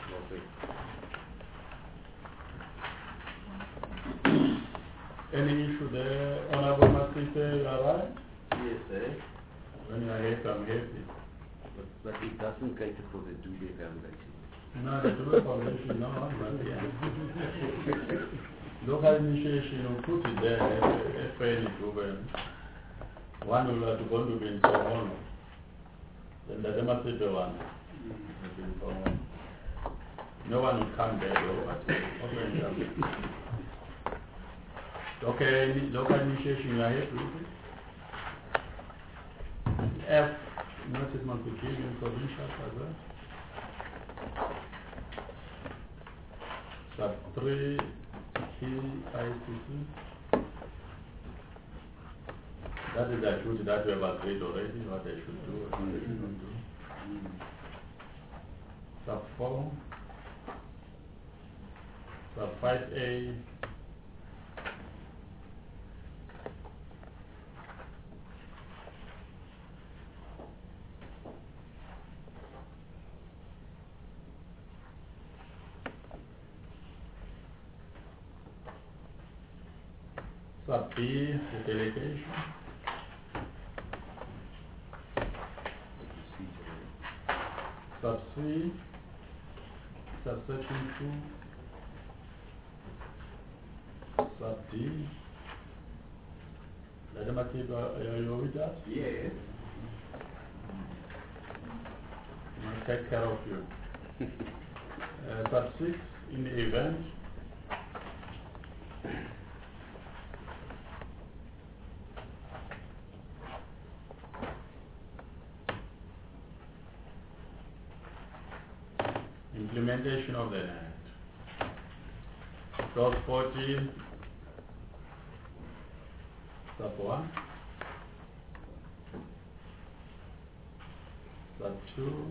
Any issue there? Honorable Masite, you are right? Yes, sir. When you are happy, I'm happy. But it doesn't cater for the Dube Foundation. No, the Dube Foundation, no, but yeah. Local initiation, you put it there, if any Dube. One will have to go to be in Sohono. Then the Masite one will be in Sohono. No one will come there, though, but okay, local initiation, you are happy with it? F, notice to give in provincial as well. Sub 3, PICC. That is the activity that we have agreed already, what they should do, what they should not do. Sub 4, sub 5A. Sub B, the delegation. Sub C, subsection 2. Sub D. Madam Atiba, are you with us? Yes. I'll take care of you. Sub 6, in the event. Implementation of the Act. Clause 14, sub 1, sub 2.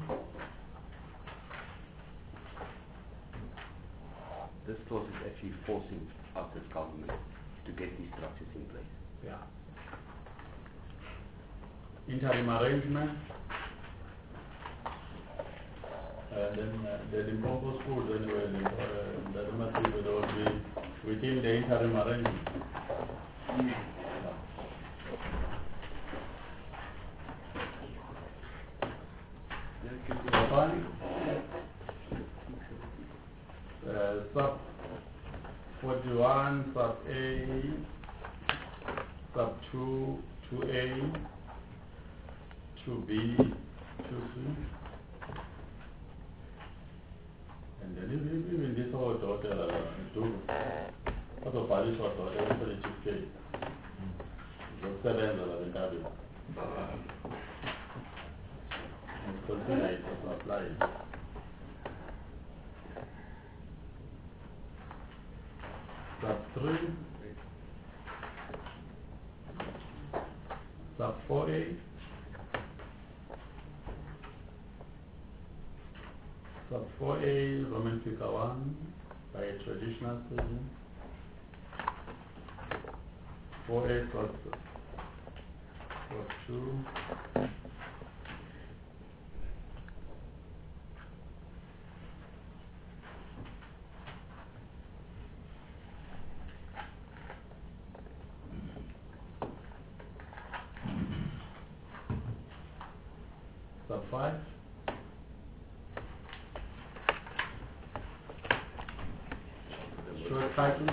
This clause is actually forcing us as government to get these structures in place. Yeah. Interim arrangement. And then the Limpopo schools anyway, the must will be within the interim arrangement. Sub 41, sub A, sub 2, 2A, 2B, 2C. And then even this whole daughter, also Parish or daughter, everybody should pay. The 7 of the cabin. And continue to apply. Sub 3, sub 4A, sub 4A, Roman figure 1 by a traditional surgeon. 4A sub 2. Sub 5. Short title.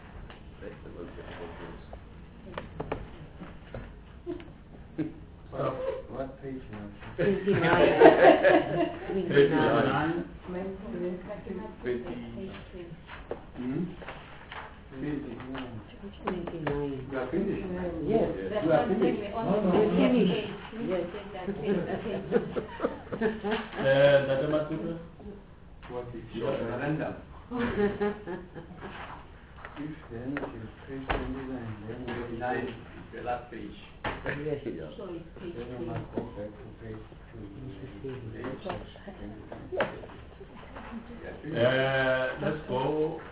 What page now? 29. 29. 29. You are finished? Yes. You are finished? We're finished. Yes. Dr. Matuka? What is your memorandum? If then it is page 29, then 29, the last page. Yes. Yeah. So it's page then I 3. must go back to page 2. Let's go.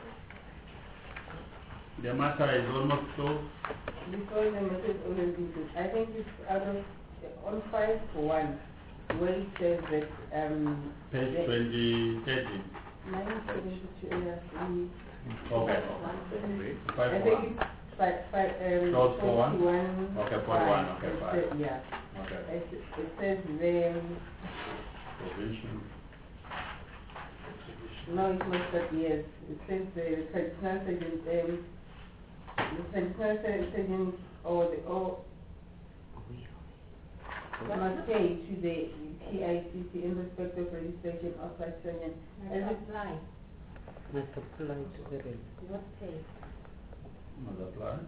The matter is almost closed. Before the matter is already good. I think it's out of on 5.1 where it says that Page 20, 30. 972 Okay. I think it's Close for one? 41. Okay, 41, okay, It 5. says- Yeah. Okay. It says there, Provision. no, it's not that, yes. It says the traditional surgeon, the traditional surgeon must pay to the PICC in respect of registration of such surgeon. As it apply. Must apply to the rate. What pay? Multiply.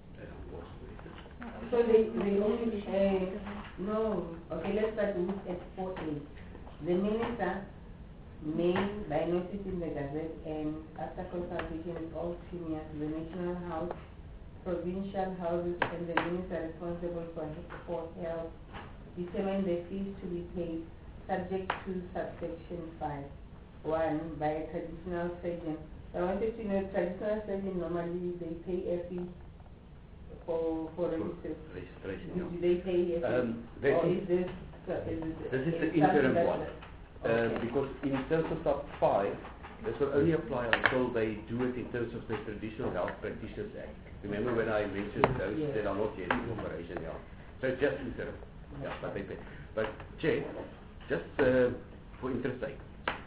So they only, no, okay, let's start with at 14. The minister may, by notice in the Gazette and after consultation with all seniors, the National House, provincial houses and the minister responsible for health, determine the fees to be paid subject to subsection 5. 1. By a traditional surgeon. I wanted to know, traditional surgeon normally they pay a fee for registration. Do they pay a fee? Or is this This is the interim one. Because in terms of sub 5, this will only apply until they do it in terms of the Traditional Health Practitioners Act. Remember when I mentioned those that are not yet in operation? Yeah. So it's just interim. Yeah, but they pay. But Jay, just for interest sake,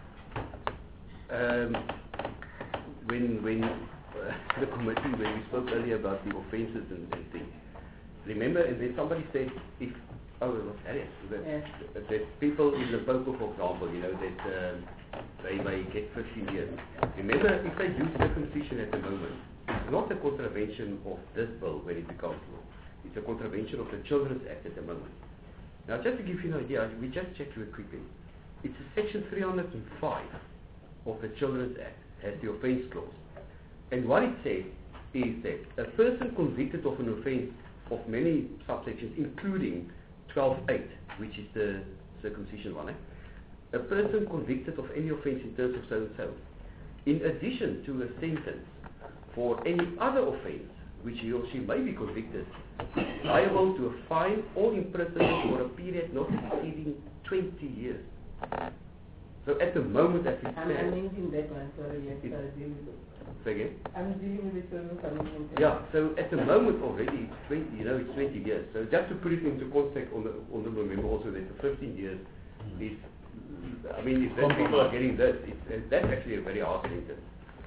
when the committee, when we spoke earlier about the offences and things, remember, and then somebody said, if, oh, it was Harriet, that people in Limpopo, for example, you know, that they may get 15 years. Remember, if they do circumcision at the moment, it's not a contravention of this bill when it becomes law. It's a contravention of the Children's Act at the moment. Now, just to give you an idea, we just checked it quickly. It's a section 305 of the Children's Act, has the offence clause. And what it says is that a person convicted of an offence of many subsections, including 12.8, which is the circumcision one, a person convicted of any offence in terms of so and so, in addition to a sentence for any other offence which he or she may be convicted, liable to a fine or imprisonment for a period not exceeding 20 years. So at the moment as it I'm stands, amending that one, sorry, yes, It- I'll deal with it. say again? I'm dealing with the children's amendment. Yeah, so at the moment already it's 20, it's 20 years. So just to put it into context, on the remember also that the 15 years is, I mean, if then people are getting this, that's actually a very hard sentence.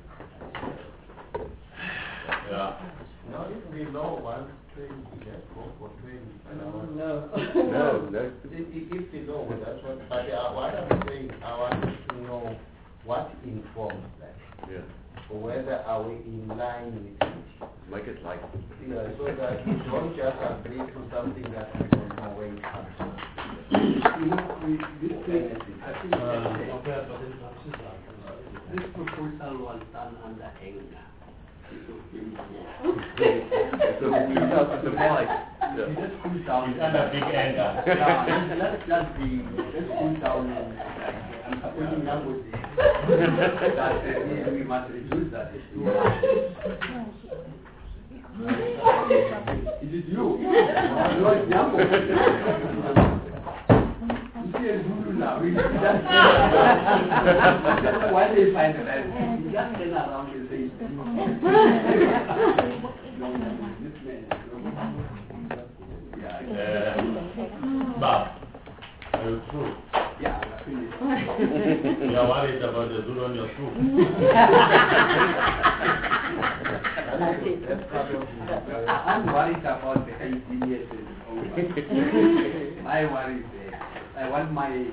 Yeah. Now, if the law wants 20, let's go for 20. No. No. If the law was that's what, but what I'm saying, I want to know what informs that. Yeah. Whether are we in line with it. Make it like. Yeah, so that we don't just agree to something that we don't know where it comes from. This thing, I think this proposal was done under anger. So 2005. You just cool down. It's under big anger. Yeah, let's cool down. I'm supporting language that we must reduce that. It is you. You are Jambo. You see a Zulu now. Why they find it? You just turn around and say, Bob, are you true? yeah, I finished. You are worried about the Zulu on your shoe. I'm worried about the 18 years over. My worry is I want my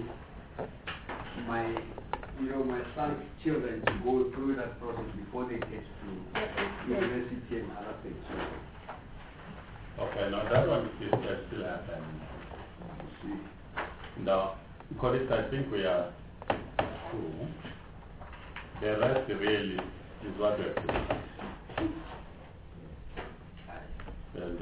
son's children to go through that process before they get to university and other things. Okay, now that one is still happening. You see. Now, because I think we are true. The rest really is what we have to do. And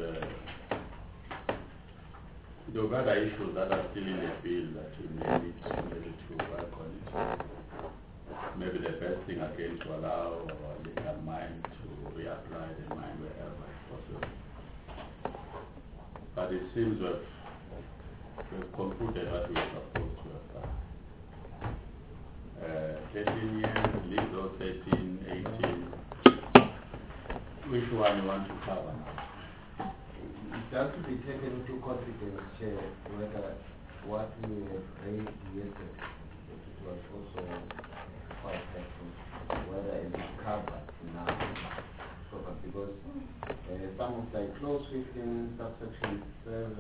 there are other issues that are still in the bill that we may need to work on it. Maybe the best thing again to allow our legal mind to reapply the mind wherever possible. But it seems we've concluded what we were supposed to have done. 13 years, legal 13, 18. Which one you want to cover now? It has to be taken into consideration, Chair, whether what we have raised yesterday, it was also quite helpful, whether it is covered now. Because some of the clause 15, subsection 7,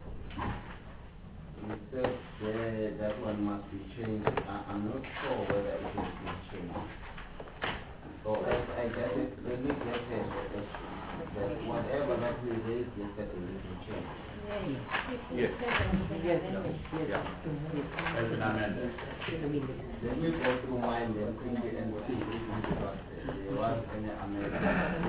it says there that one must be changed. I'm not sure whether it has been changed. So I guess let me get it. Whatever that we raised yesterday will be changed. Yes. As an amendment. Let me go through mine and quickly and see if there was any amendment.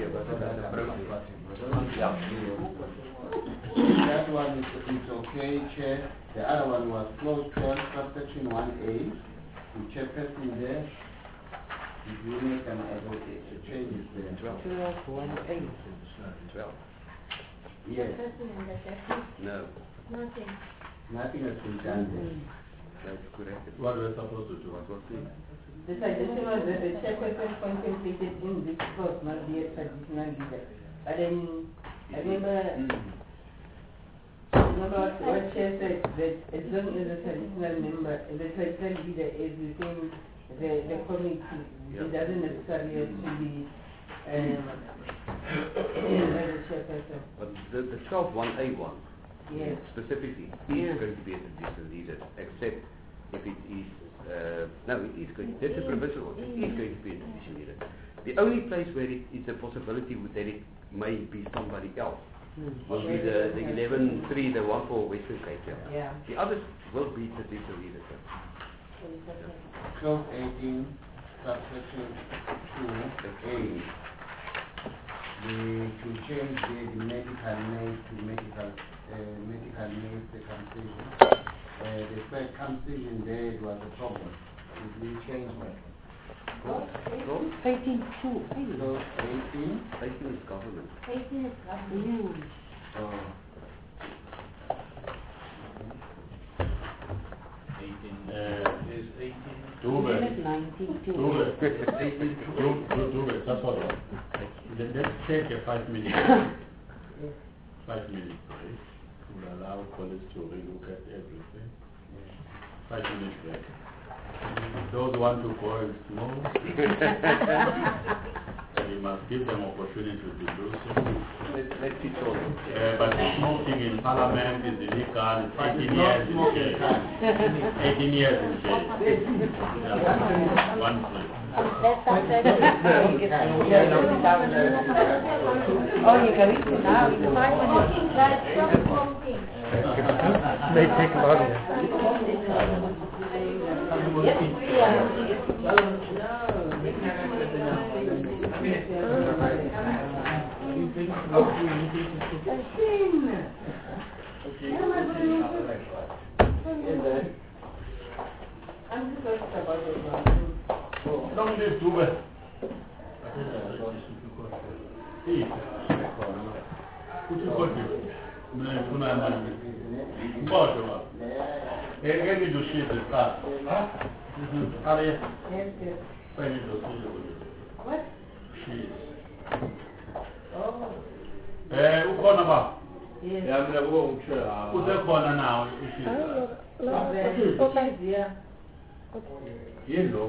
That one is okay, Chair. The other one was clause 12, subsection 1A. The chairperson there. If you make an changes there. 12. 12. Yes. No. Nothing has been done there. That's correct. What we're supposed to do? The suggestion was that the chairperson contemplated in this clause must be a traditional leader. But then, I remember what Chair said, that as long as the traditional member, the traditional leader is within the committee, it doesn't necessarily have to be the chairperson. But the 12.1A1 Yes. specifically is going to be a traditional leader, except if it is, no, it is going, that's a provisional, it is going to be a traditional leader. The only place where it's a possibility that it may be somebody else will be the 11.3, the one for Western Cape. Yeah. The others will be traditional leaders. Clause 18, subsection 2A. To change the medical name to medical name circumcision. The circumcision there was a problem. If we change that, 18 too. 18? 18 is government. 18 is government. Is 18? Dube. 92. Dube, that's all. Let's take a 5 minute 5 minute break. We'll allow colleagues to relook at everything. 5 minutes break. Those who want to go and smoke, we must give them opportunity to do so. Let's be told. But smoking in Parliament is illegal. It's 18 years in jail. 18 years in jail. One place. Oh, you can eat it now. They take longer. I'm just about it. Don't leave Dube. What? Ukhona ba? Yes. Usekhona now issues. Yeah. Yellow.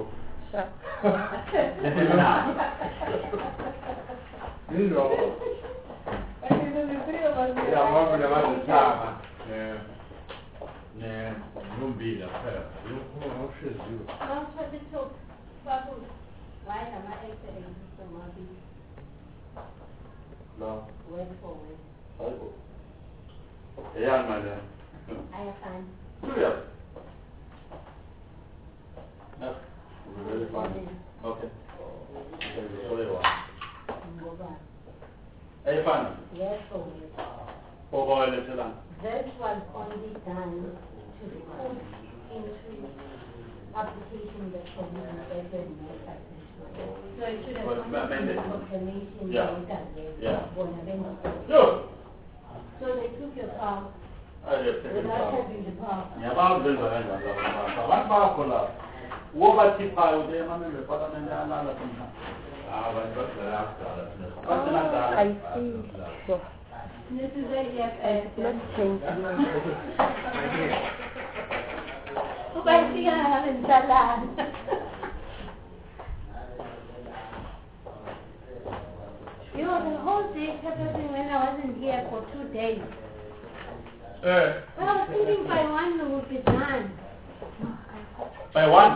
No. Word for word. Yeah, madam. I have fun. Yeah. No. Very fine. Okay. Hey, fun. Yes, for word. This was only done to put into application that can be better and more satisfactory. So it should have Well, come from the amended. proclamation Yeah. Yeah. Sure. So they took your car I just take it without down. having the car. I see. So, This is a yes. let's change You know, the whole day happened when I wasn't here for 2 days. I was thinking by 1 we would be done. By one?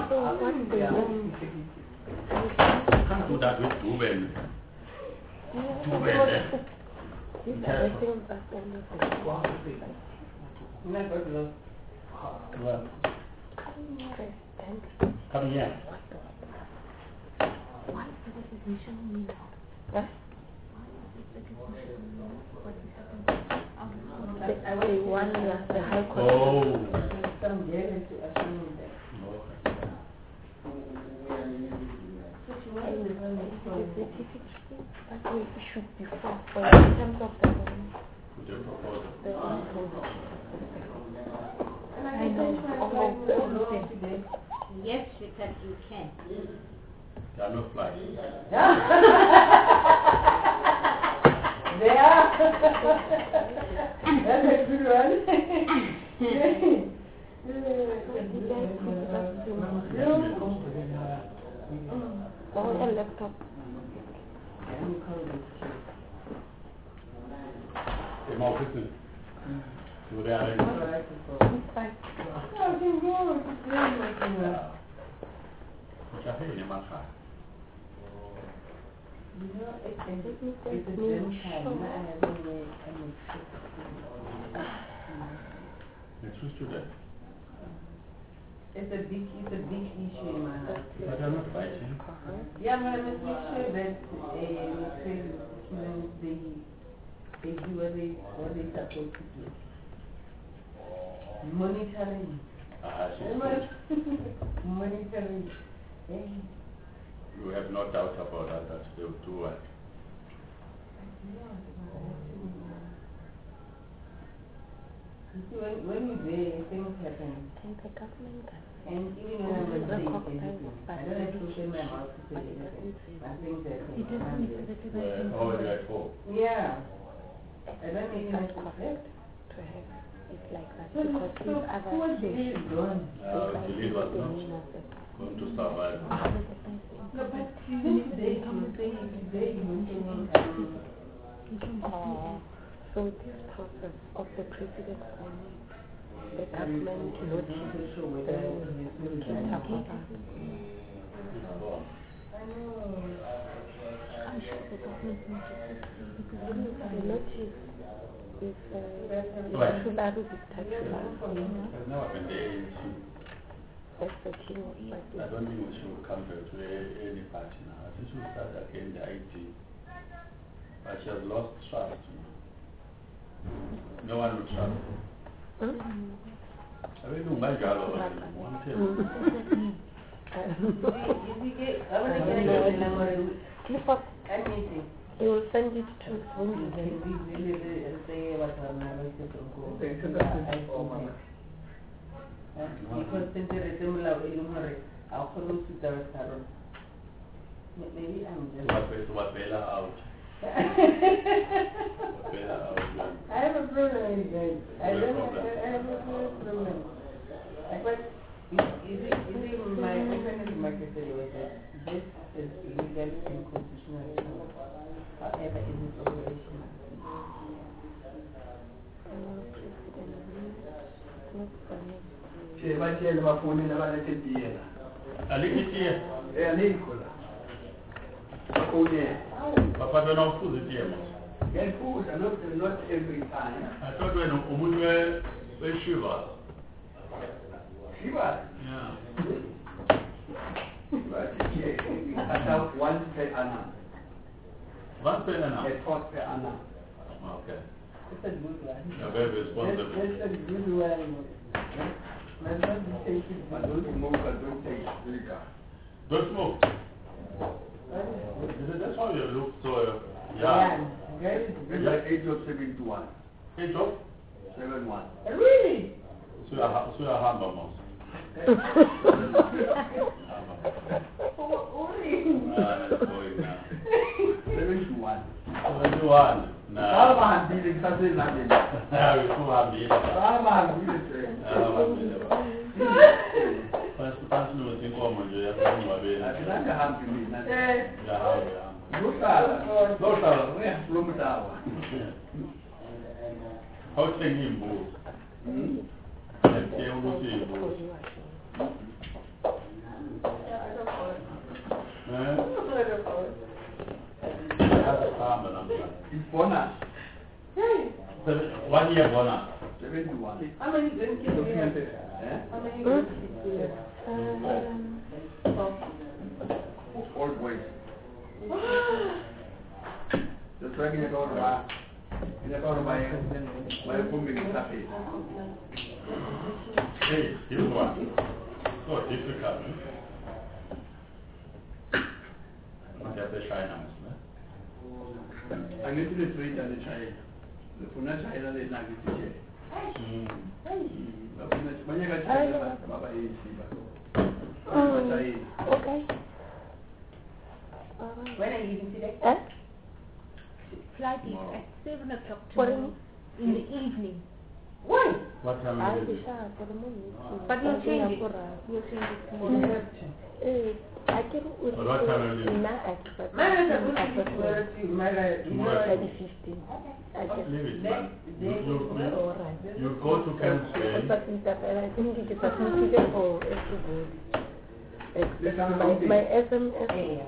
What Can't do that with Dube. these are the things that Come here. Why is the recognition me now? What? They won the high court. Oh. Some damage to assuming that. That we issued before, but in terms of the I know almost everything. Yes, because you can. There are no flies. There. That's a good one. Oh, a laptop. Democracy. Do they are It's fine. You know, it's a damn time. Next student. It's a big issue in my life. But I'm not fighting. Yeah, but I'm making sure that they do what they're supposed to do. Monitoring. She's good. Monitoring. you have no doubt about that, that they will do well. When you're there, things happen. Can the government And even when I'm not saying anything, I don't have to open my mouth to say anything. But things happen. Already at home. Yeah. I don't make any correct to have it like that because these other is gone. Believe us not going to survive. No, but even today, I'm saying today, so this process of the president signing the government notice can talk about I'm sure the government notices because the notice is Tularu Dictatura. I've never been the ANC. That's the king of I don't think we should come back to any party now. I think we should start again the IT. But she has lost trust. No one will trust. I mean, no matter what he will send it to maybe I'm just out. I have a problem with that. I have a problem. But is it my independent secretary was that this is illegal and constitutional. However, is it operational? Batshele bafonela balethe Alikitiye. alikhola bafonela Papa don't know food the team. ngiyayiphuza not every time. I thought when umuntu we Shiva? Yeah. About once per annum. Once per annum? A thought per annum. Okay. It's a good one. You're very responsible. That's a good one. Let's not be taking But don't smoke and don't take liquor. Don't smoke. That's how you look so young. It's like age of 71. Age of? 71. Really? So you're humble most. 71. 71. Abahambile kusase elandeni. Hayi kuhambile. Abahambile Phansi nothi inkomo nje yasengcwabeni. Akangahambi mina. Ngiyahamba. Lohlala uyaflomdawa. Awuthenga imbuzi. Ngeke ukuthi imbuzi. It's bonus. 1 year bonus. 71. How many grandkids do you have? How many grandkids do you have? Old boys. Just like in a corner, my pumping is happy. Hey, this one. So difficult. That's a China. I need to trade on the China. The Puna China is not going to change. Okay. When are you leaving today? Flight is at 7 o'clock tomorrow in the evening. Why? What time I'll is be it? sure for the morning. But you'll change it. You'll change it tomorrow. I can But what time is it? By the 15th. I just Leave it, man. alright. You go to Camp Spain. But I think it is a consider for everybody. My SMS.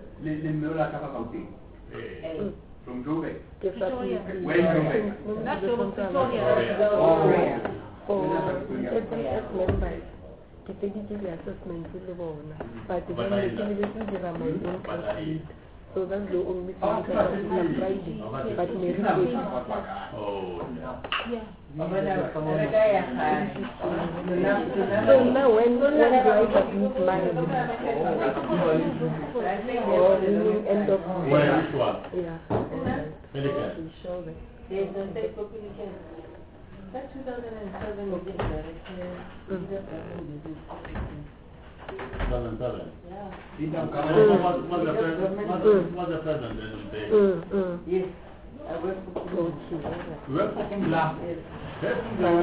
From Joburg. Where is Joburg? Not Joburg, Pretoria. For SMS members. Ke tse di assessment le bona but then ke le dira my own So that's the only thing that is Friday. But Mary Day. Oh, yeah. So now when do I submit mine? End of Which one? Yeah. Medical. Show them. There's the state population. That 2007 is Yeah. What's the present then? Yes. I work for You work for Kumla? Yes.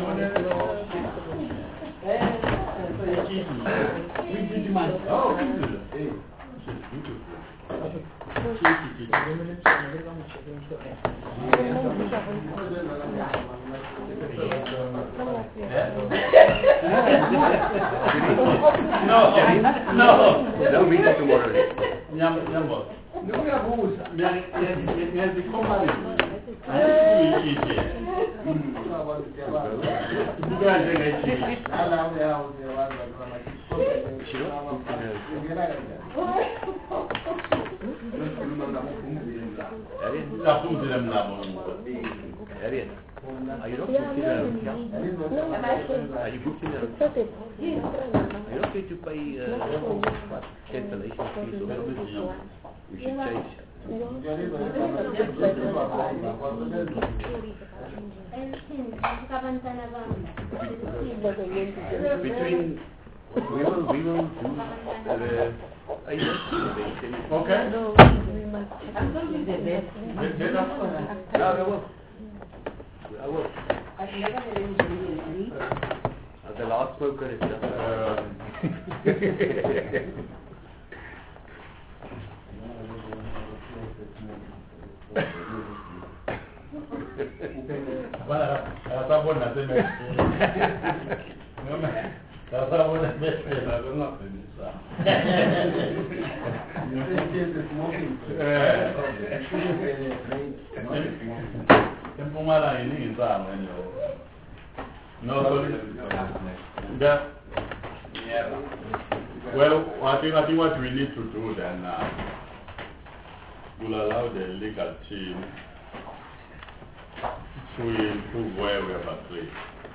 No meeting tomorrow. Ariel, are you not booked in a hotel? Are you booked in a hotel? Are you okay to pay cancellation fees or something? We should change. Between we will do okay. No, we must I will. The last smoker is Well, I think what we need to do then, we'll allow the legal team to improve where we have agreed.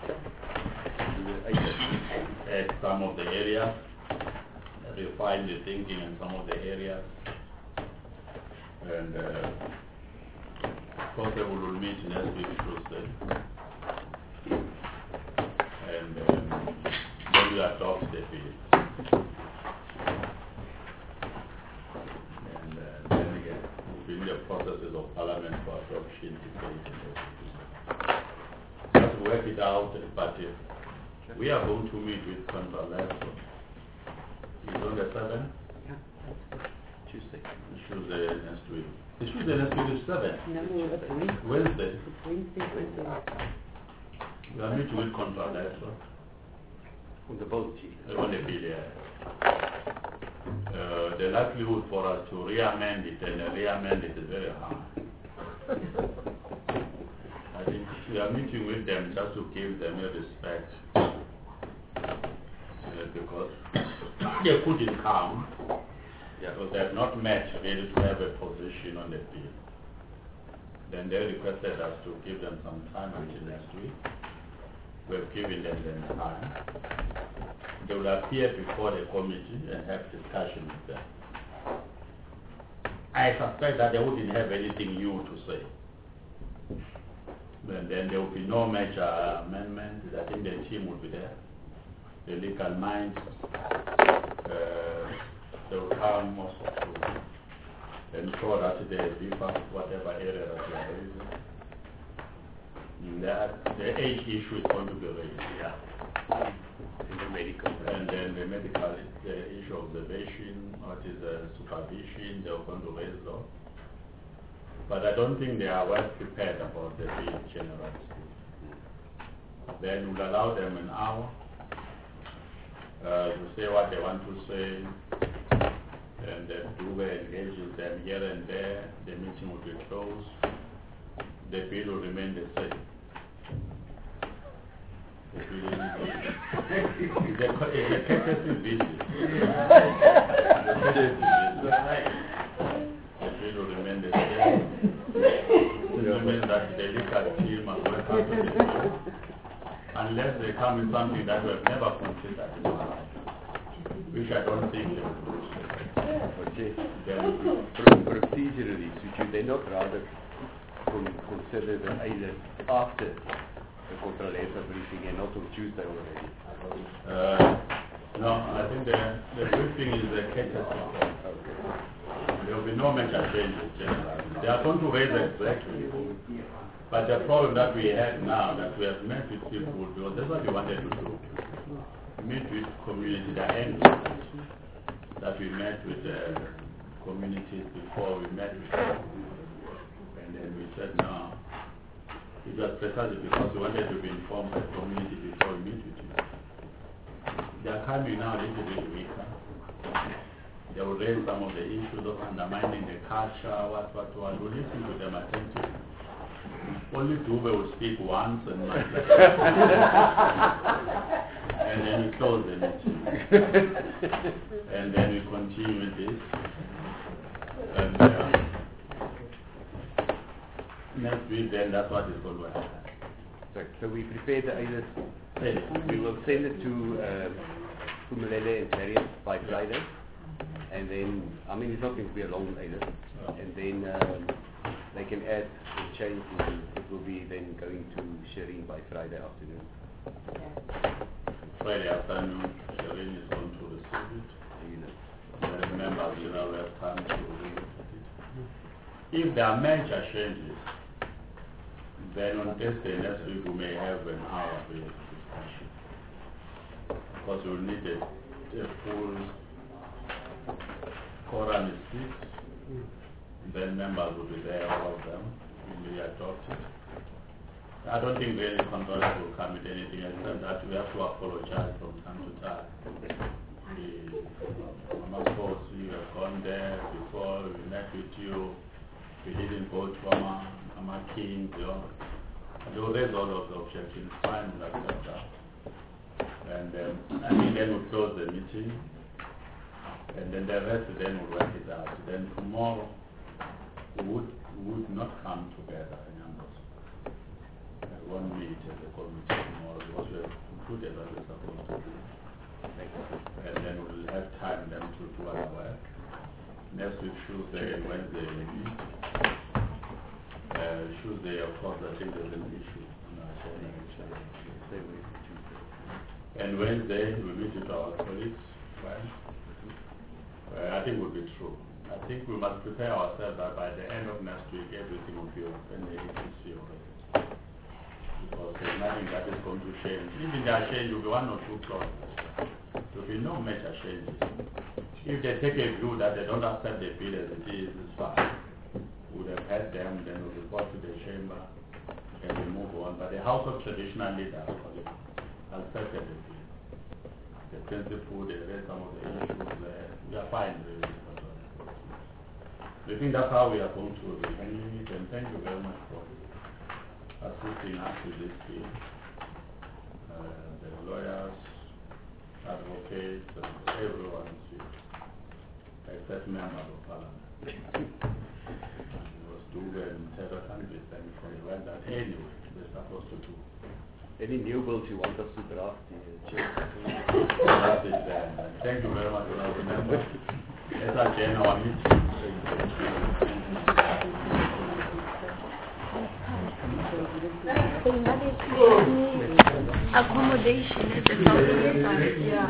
At some of the areas, refine the thinking in some of the areas, and possibly we will meet next week Tuesday, and then we adopt the bill. And then again, we'll be in the processes of Parliament for adoption, debate, and everything. Just work it out, but we are going to meet with Central Level. It's on the 7th? Yeah. Tuesday. Tuesday next week. It's Tuesday next week is 7th? No, Wednesday. Wednesday. We are meeting with Central Level. On the boat, chief. On the bill, yeah. The likelihood for us to re-amend it and re-amend it is very high. I think we are meeting with them just to give them a respect. Because they couldn't come, because they have not met really to have a position on the bill. Then they requested us to give them some time until next week. We've given them time. They will appear before the committee and have discussion with them. I suspect that they wouldn't have anything new to say. And then there will be no major amendments. I think the team will be there. The legal minds, they will come also to ensure that they differ whatever area that they are raising. The age issue is going to be raised. Yeah. In the medical. And then the medical, the issue of observation, what is the supervision, they are going to raise those. But I don't think they are well prepared about the bill generally. Then we'll allow them an hour to say what they want to say, and then do engage with them here and there. The meeting will be closed. The bill will remain the same. The bill is a courtesy visit. The bill means that the legal team must work out with it. Unless they come with something that we have never considered in our life, which I don't think they will do. Okay. Procedurally, should you then not rather consider the either after the Controlesa briefing and not on Tuesday already? No, I think the briefing is a courtesy. There will be no major changes generally. They are going to raise exactly. But the problem that we have now, that we have met with people, because that's what we wanted to do. Meet with community, the end that we met with the communities before we met with them. And then we said no. It was precisely because we wanted to be informed by the community before we meet with you. They are coming now a little bit weaker. They will raise some of the issues of undermining the culture, what. We'll listen to them attentively. Only Dube will speak once and and then we close the meeting. And then we continue with this. And next week then that's what is going to happen. So we prepared either, we will send it to Phumelele and Marius by Friday. And then, I mean, it's not going to be a long either. And then they can add and change, and it will be then going to Shireen by Friday afternoon. Friday afternoon, Shireen is going to receive it. And the members will have time to read it. If there are major changes, then on Thursday next week we may have an hour-based discussion. Because we will need a full quorum is 6. Then members will be there, all of them, will be adopted. I don't think really controllers will come with anything except that we have to apologize from time to time. Of course, you have gone there before, we met with you, we didn't go to Mama King, they will raise all of the objections, fine, we'll accept that. And then we'll close the meeting, and then the rest then will work it out. Then tomorrow, we would not come together in numbers. We won't meet as a committee tomorrow because we have concluded what we're supposed to do. And then we'll have time then to do our work. Next week, Tuesday and Wednesday, we meet. Tuesday, of course, I think there's an issue on our agenda. And Wednesday, we meet with our colleagues. Right? I think it would be true. I think we must prepare ourselves that by the end of next week, everything will be open, the agency already. Because there's nothing that is going to change. Even there change will be 1 or 2 clauses. There will be no major changes. If they take a view that they don't accept the bill as it is, it's fine. We would have had them, then we'll report to the chamber, and we move on. But the House of Traditional Leaders accepted the bill. The principle, they read some of the issues there. We are fine really. I think that's how we are going to be handling it, and thank you very much for assisting us with this bill. The lawyers, advocates, and everyone is here, except members of Parliament. It was Dube and Terra countries, and for the right that anyway, they're supposed to do. Any new bills you want us to draft? Thank you very much for all the members. Let's adjourn our meeting. Accommodation at the